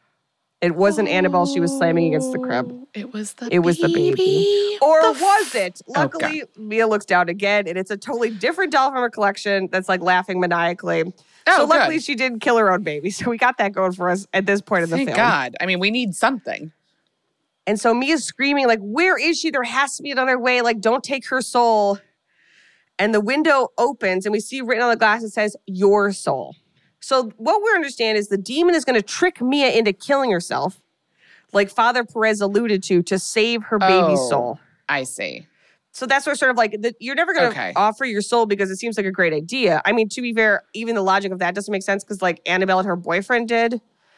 It wasn't Annabelle she was slamming against the crib. It was the It was the baby. Or was it? Oh, Luckily, Mia looks down again, and it's a totally different doll from her collection that's like laughing maniacally. Oh, so luckily, good. she didn't kill her own baby. So we got that going for us at this point in the Thank film. God. I mean, we need something. And so Mia's screaming, like, where is she? There has to be another way. Like, don't take her soul. And the window opens, and we see written on the glass, it says, your soul. So what we understand is the demon is going to trick Mia into killing herself, like Father Perez alluded to, to save her baby's Oh, soul. I see. So that's where sort of like, the, you're never going to Okay. offer your soul because it seems like a great idea. I mean, to be fair, even the logic of that doesn't make sense because like Annabelle and her boyfriend did.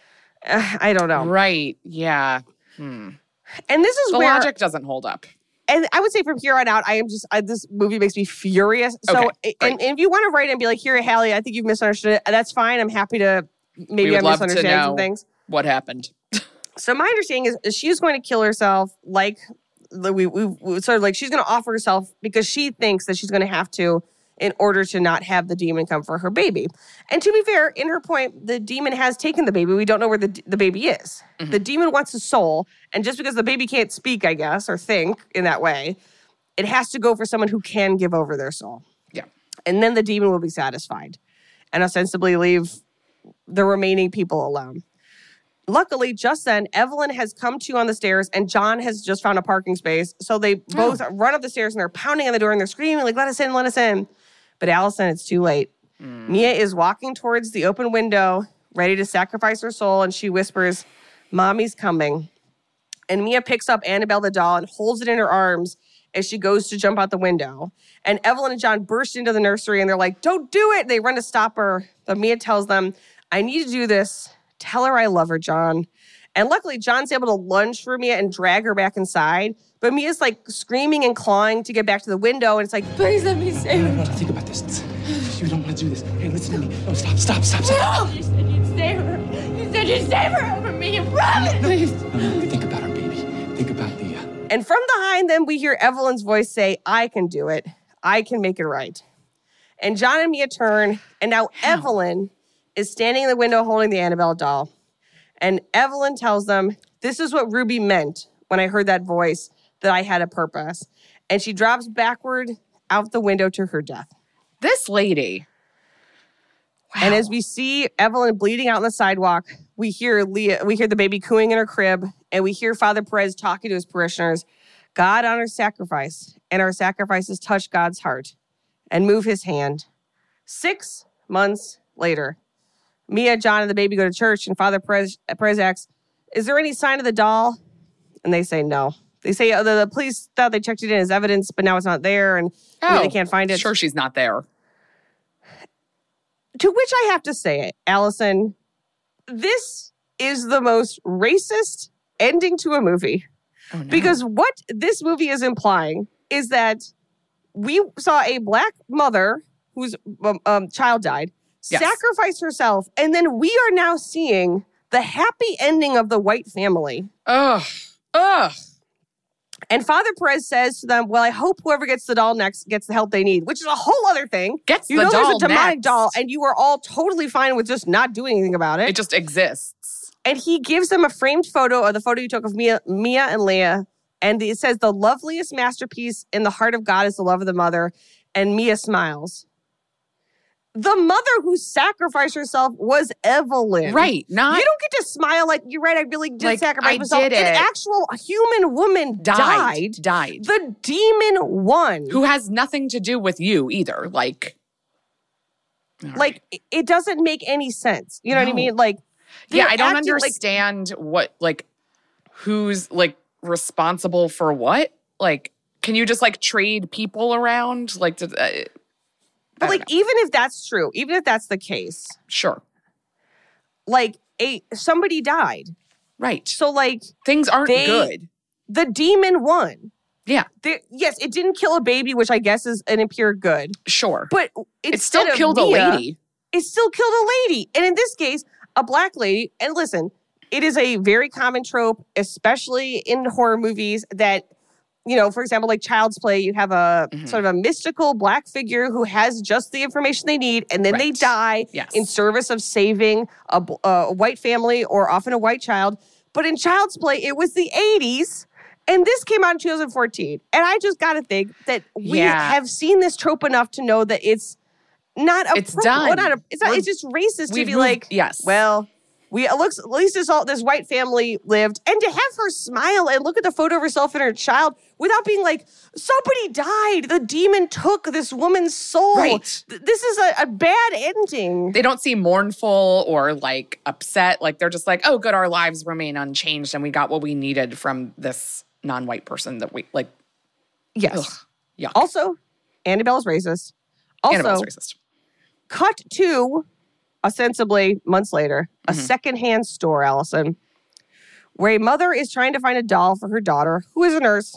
Uh, I don't know. Right. Yeah. Hmm. And this is The where, logic doesn't hold up. and I would say from here on out, I am just, I, this movie makes me furious. So, Okay, and, great. and if you want to write and be like, here, Hallie, I think you've misunderstood it. That's fine. I'm happy to, maybe would I'm love to misunderstanding some know. things. What happened? So my understanding is, is she's going to kill herself like the- we, we, we sort of like she's going to offer herself because she thinks that she's going to have to in order to not have the demon come for her baby. And to be fair, in her point, the demon has taken the baby. We don't know where the, the baby is. Mm-hmm. The demon wants a soul. And just because the baby can't speak, I guess, or think in that way, it has to go for someone who can give over their soul. Yeah. And then the demon will be satisfied and ostensibly leave the remaining people alone. Luckily, just then, Evelyn has come to on the stairs and John has just found a parking space. So they both run up the stairs and they're pounding on the door and they're screaming, like, let us in, let us in. But Allison, it's too late. Mia is walking towards the open window, ready to sacrifice her soul, and she whispers, Mommy's coming. And Mia picks up Annabelle the doll and holds it in her arms as she goes to jump out the window. And Evelyn and John burst into the nursery and they're like, don't do it. They run to stop her. But Mia tells them, I need to do this. Tell her I love her, John. And luckily, John's able to lunge for Mia and drag her back inside. But Mia's like screaming and clawing to get back to the window. And it's like, please let me save her. No, no, no, think about this. You don't want to do this. Hey, listen to me. No, stop, stop, stop, stop. You said you'd save her. You said you'd save her over me. You promised. Please. No, no, think about our baby. Think about Leah. And from behind them, we hear Evelyn's voice say, I can do it. I can make it right. And John and Mia turn, and now Evelyn is standing in the window holding the Annabelle doll. And Evelyn tells them, this is what Ruby meant when I heard that voice, that I had a purpose. And she drops backward out the window to her death. This lady. Wow. And as we see Evelyn bleeding out on the sidewalk, we hear Leah, we hear the baby cooing in her crib, and we hear Father Perez talking to his parishioners. God honors sacrifice, and our sacrifices touch God's heart and move his hand. Six months later, Mia, John, and the baby go to church, and Father Perez, Perez asks, is there any sign of the doll? And they say no. They say oh, the, the police thought they checked it in as evidence, but now it's not there, and I mean, Oh, they can't find it. Sure, she's not there. To which I have to say, Allison, this is the most racist ending to a movie. Oh, no. Because what this movie is implying is that we saw a black mother whose um, um, child died, Yes. sacrifice herself, and then we are now seeing the happy ending of the white family. Ugh. Ugh. And Father Perez says to them, well, I hope whoever gets the doll next gets the help they need, which is a whole other thing. Gets you the know doll there's a demonic next. doll, and you are all totally fine with just not doing anything about it. It just exists. And he gives them a framed photo of the photo you took of Mia, Mia and Leah. And it says, the loveliest masterpiece in the heart of God is the love of the mother. And Mia smiles. The mother who sacrificed herself was Evelyn. Right. Not You don't get to smile like, you're right, I really did Like, sacrifice I myself. did An it. actual human woman died. died. Died. The demon won. Who has nothing to do with you either. Like, all right. Like, it- it doesn't make any sense. You know what I No. mean? Like, yeah, they're I don't acting like- understand what, like, who's, like, responsible for what. Like, can you just, like, trade people around? Like, to, uh, But I like, don't know. even if that's true, even if that's the case, Sure. like a somebody died. Right. So like Things aren't they- good. the demon won. Yeah, There, yes, it didn't kill a baby, which I guess is an impure good. sure. But It still instead of killed a Mia- lady. it still killed a lady. And in this case, a black lady. And listen, it is a very common trope, especially in horror movies, that, you know, for example, like Child's Play, you have a mm-hmm. sort of a mystical black figure who has just the information they need, and then right. they die yes. in service of saving a, a white family or often a white child. But in Child's Play, it was the eighties, and this came out in two thousand fourteen. And I just got to think that we yeah. have seen this trope enough to know that it's not a... It's pro- done. Well, not a, it's, not, it's just racist to be moved, like, yes. well... We it looks at least this all this white family lived, and to have her smile and look at the photo of herself and her child without being like, somebody died. The demon took this woman's soul. Right. Th- this is a, a bad ending. They don't seem mournful or like upset. Like they're just like, oh, good, our lives remain unchanged, and we got what we needed from this non-white person that we like. Yes. Ugh, yuck. Also, Annabelle's racist. Also, Annabelle's racist. Cut to. Ostensibly, months later, a mm-hmm. secondhand store, Allison, where a mother is trying to find a doll for her daughter, who is a nurse.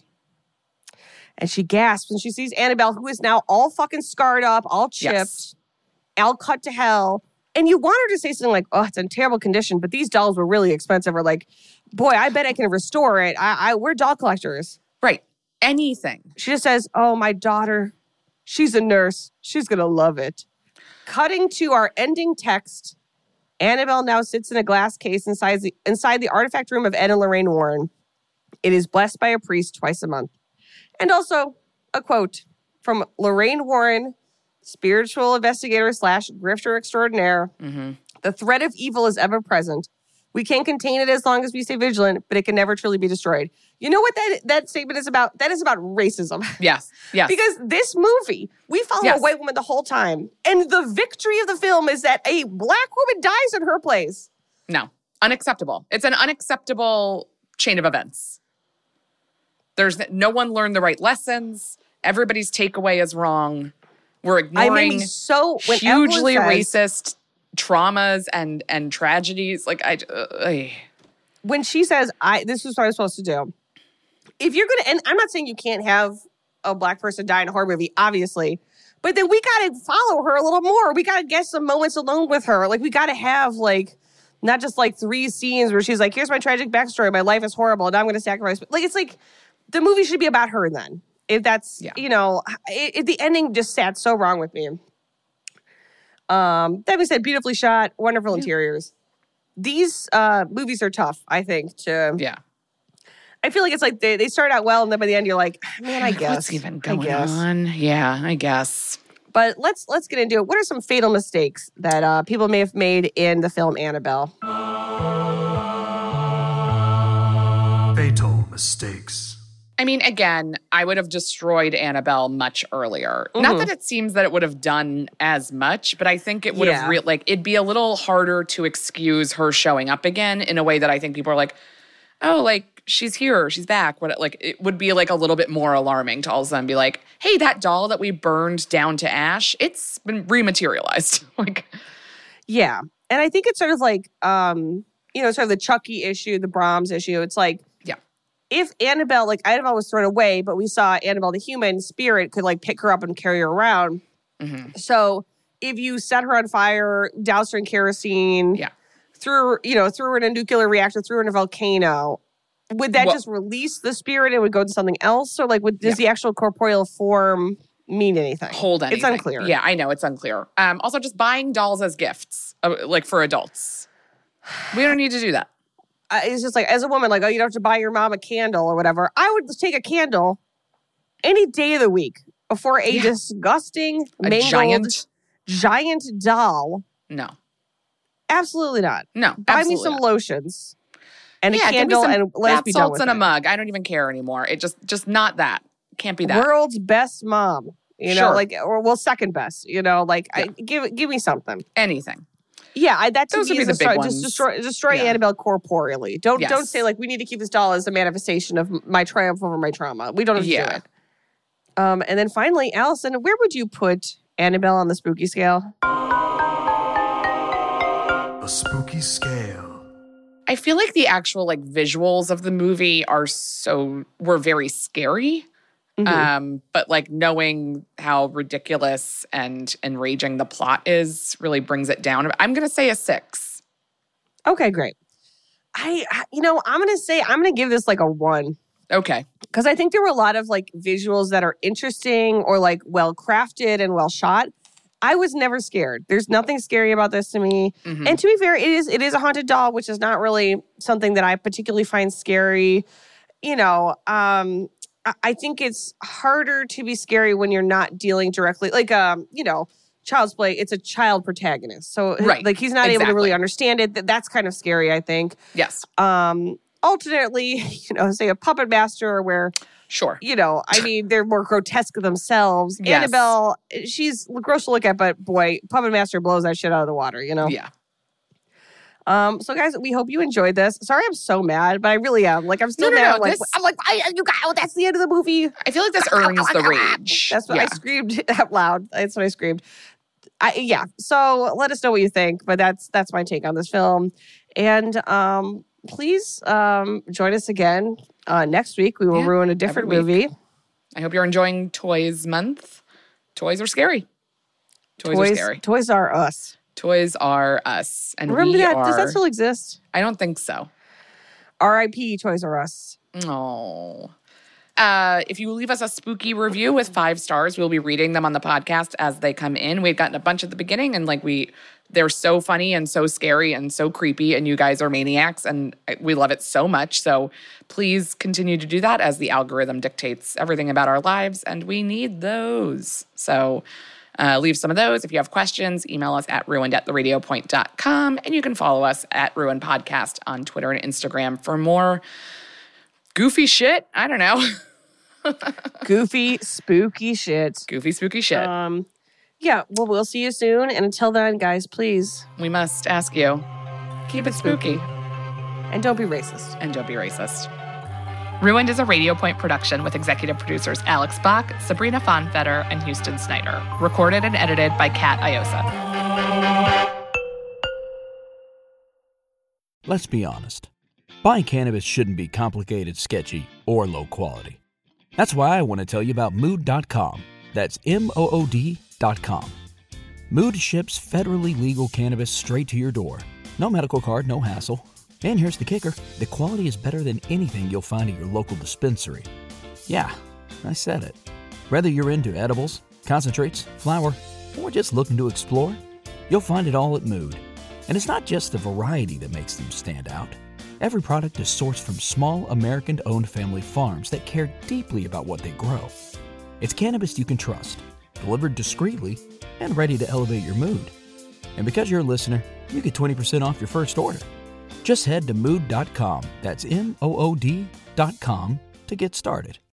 And she gasps when she sees Annabelle, who is now all fucking scarred up, all chipped, yes. all cut to hell. And you want her to say something like, oh, it's in terrible condition, but these dolls were really expensive. Or like, boy, I bet I can restore it. I, I We're doll collectors. Right. Anything. She just says, oh, my daughter, she's a nurse. She's going to love it. Cutting to our ending text, Annabelle now sits in a glass case inside the, inside the artifact room of Ed and Lorraine Warren. It is blessed by a priest twice a month. And also a quote from Lorraine Warren, spiritual investigator slash grifter extraordinaire. Mm-hmm. The threat of evil is ever present. We can contain it as long as we stay vigilant, but it can never truly be destroyed. You know what that, that statement is about? That is about racism. Yes, yes. Because this movie, we follow yes. a white woman the whole time. And the victory of the film is that a black woman dies in her place. No, unacceptable. It's an unacceptable chain of events. There's no one learned the right lessons. Everybody's takeaway is wrong. We're ignoring so, hugely says, racist traumas and and tragedies. Like I, uh, when she says, "I," this is what I'm supposed to do. If you're gonna, and I'm not saying you can't have a black person die in a horror movie, obviously, but then we gotta follow her a little more. We gotta get some moments alone with her. Like we gotta have like not just like three scenes where she's like, "Here's my tragic backstory. My life is horrible, and I'm gonna sacrifice." Like it's like the movie should be about her then. If that's yeah. you know, it, it, the ending just sat so wrong with me. Um, that being said, beautifully shot, wonderful yeah. interiors. These uh, movies are tough, I think, to... Yeah. I feel like it's like they, they start out well, and then by the end you're like, man, I guess. What's even going on? Yeah, I guess. But let's let's get into it. What are some fatal mistakes that uh, people may have made in the film Annabelle? Fatal mistakes. I mean, again, I would have destroyed Annabelle much earlier. Mm-hmm. Not that it seems that it would have done as much, but I think it would yeah. have, re- like, it'd be a little harder to excuse her showing up again in a way that I think people are like, oh, like, she's here, she's back. What, like, it would be, like, a little bit more alarming to all of a sudden be like, hey, that doll that we burned down to ash, it's been rematerialized. Like, yeah. And I think it's sort of like, um, you know, sort of the Chucky issue, the Brahms issue. It's like, if Annabelle, like Annabelle was thrown away, but we saw Annabelle the human spirit could like pick her up and carry her around. Mm-hmm. So if you set her on fire, doused her in kerosene, yeah. threw, you know, threw her in a nuclear reactor, threw her in a volcano, would that well, just release the spirit and would go to something else? Or like, would, does yeah. the actual corporeal form mean anything? Hold anything. It's unclear. Yeah, I know. It's unclear. Um, also, just buying dolls as gifts, uh, like for adults. We don't need to do that. Uh, it's just like, as a woman, like, oh, you don't have to buy your mom a candle or whatever. I would take a candle any day of the week before a yeah. disgusting, a mangled, giant. giant doll. No. Absolutely not. No, Buy me some not. lotions and yeah, a candle and let's bath be done salts with in it. a mug. I don't even care anymore. It just, just not that. Can't be that. World's best mom. You know, sure. like, or well, second best. You know, like, yeah. I, give give me something. Anything. Yeah, I, that to Those me would is be the destroy, big ones. just destroy, destroy yeah. Annabelle corporeally. Don't yes. don't say like we need to keep this doll as a manifestation of my triumph over my trauma. We don't have to yeah. do it. Um, and then finally, Allison, where would you put Annabelle on the spooky scale? A spooky scale. I feel like the actual like visuals of the movie are so were very scary. Mm-hmm. Um, but like knowing how ridiculous and enraging the plot is really brings it down. I'm going to say a six. Okay, great. I, you know, I'm going to say, I'm going to give this like a one. Okay. Because I think there were a lot of like visuals that are interesting or like well crafted and well shot. I was never scared. There's nothing scary about this to me. Mm-hmm. And to be fair, it is it is a haunted doll, which is not really something that I particularly find scary. You know, um, I, I think it's harder to be scary when you're not dealing directly, like, um, you know, Child's Play. It's a child protagonist, so right. like he's not exactly. able to really understand it. That that's kind of scary, I think. Yes. Um. Alternately, you know, say a Puppet Master where, sure, you know, I mean, they're more grotesque themselves. Yes. Annabelle, she's gross to look at, but boy, Puppet Master blows that shit out of the water, you know? Yeah. Um. So, guys, we hope you enjoyed this. Sorry, I'm so mad, but I really am. Like, I'm still no, no, mad. no, I'm, like, this... I'm like, I, you got, oh, that's the end of the movie. I feel like this earns the rage. That's what yeah. I screamed out loud. That's what I screamed. I, yeah. So let us know what you think. But that's that's my take on this film. And um. Please um, join us again uh, next week. We will yeah, ruin a different movie. I hope you're enjoying Toys Month. Toys are scary. Toys, Toys are scary. Toys are us. Toys are us. And Remember we that? are... Does that still exist? I don't think so. R I P Toys R Us. Oh. Uh, if you leave us a spooky review with five stars, we'll be reading them on the podcast as they come in. We've gotten a bunch at the beginning, and like we, they're so funny and so scary and so creepy, and you guys are maniacs, and we love it so much. So please continue to do that as the algorithm dictates everything about our lives, and we need those. So uh, leave some of those. If you have questions, email us at ruined at the radio point dot com, and you can follow us at Ruined Podcast on Twitter and Instagram for more goofy shit. I don't know. Goofy, spooky shit. Goofy, spooky shit. Um, yeah, well, we'll see you soon. And until then, guys, please. We must ask you, keep it spooky. And don't be racist. And don't be racist. Ruined is a Radio Point production with executive producers Alex Bach, Sabrina Fonfetter, and Houston Snyder. Recorded and edited by Kat Iosa. Let's be honest. Buying cannabis shouldn't be complicated, sketchy, or low quality. That's why I want to tell you about Mood dot com. That's M O O D dot com. Mood ships federally legal cannabis straight to your door. No medical card, no hassle. And here's the kicker. The quality is better than anything you'll find at your local dispensary. Yeah, I said it. Whether you're into edibles, concentrates, flower, or just looking to explore, you'll find it all at Mood. And it's not just the variety that makes them stand out. Every product is sourced from small, American-owned family farms that care deeply about what they grow. It's cannabis you can trust, delivered discreetly, and ready to elevate your mood. And because you're a listener, you get twenty percent off your first order. Just head to Mood dot com, that's M O O D dot com, to get started.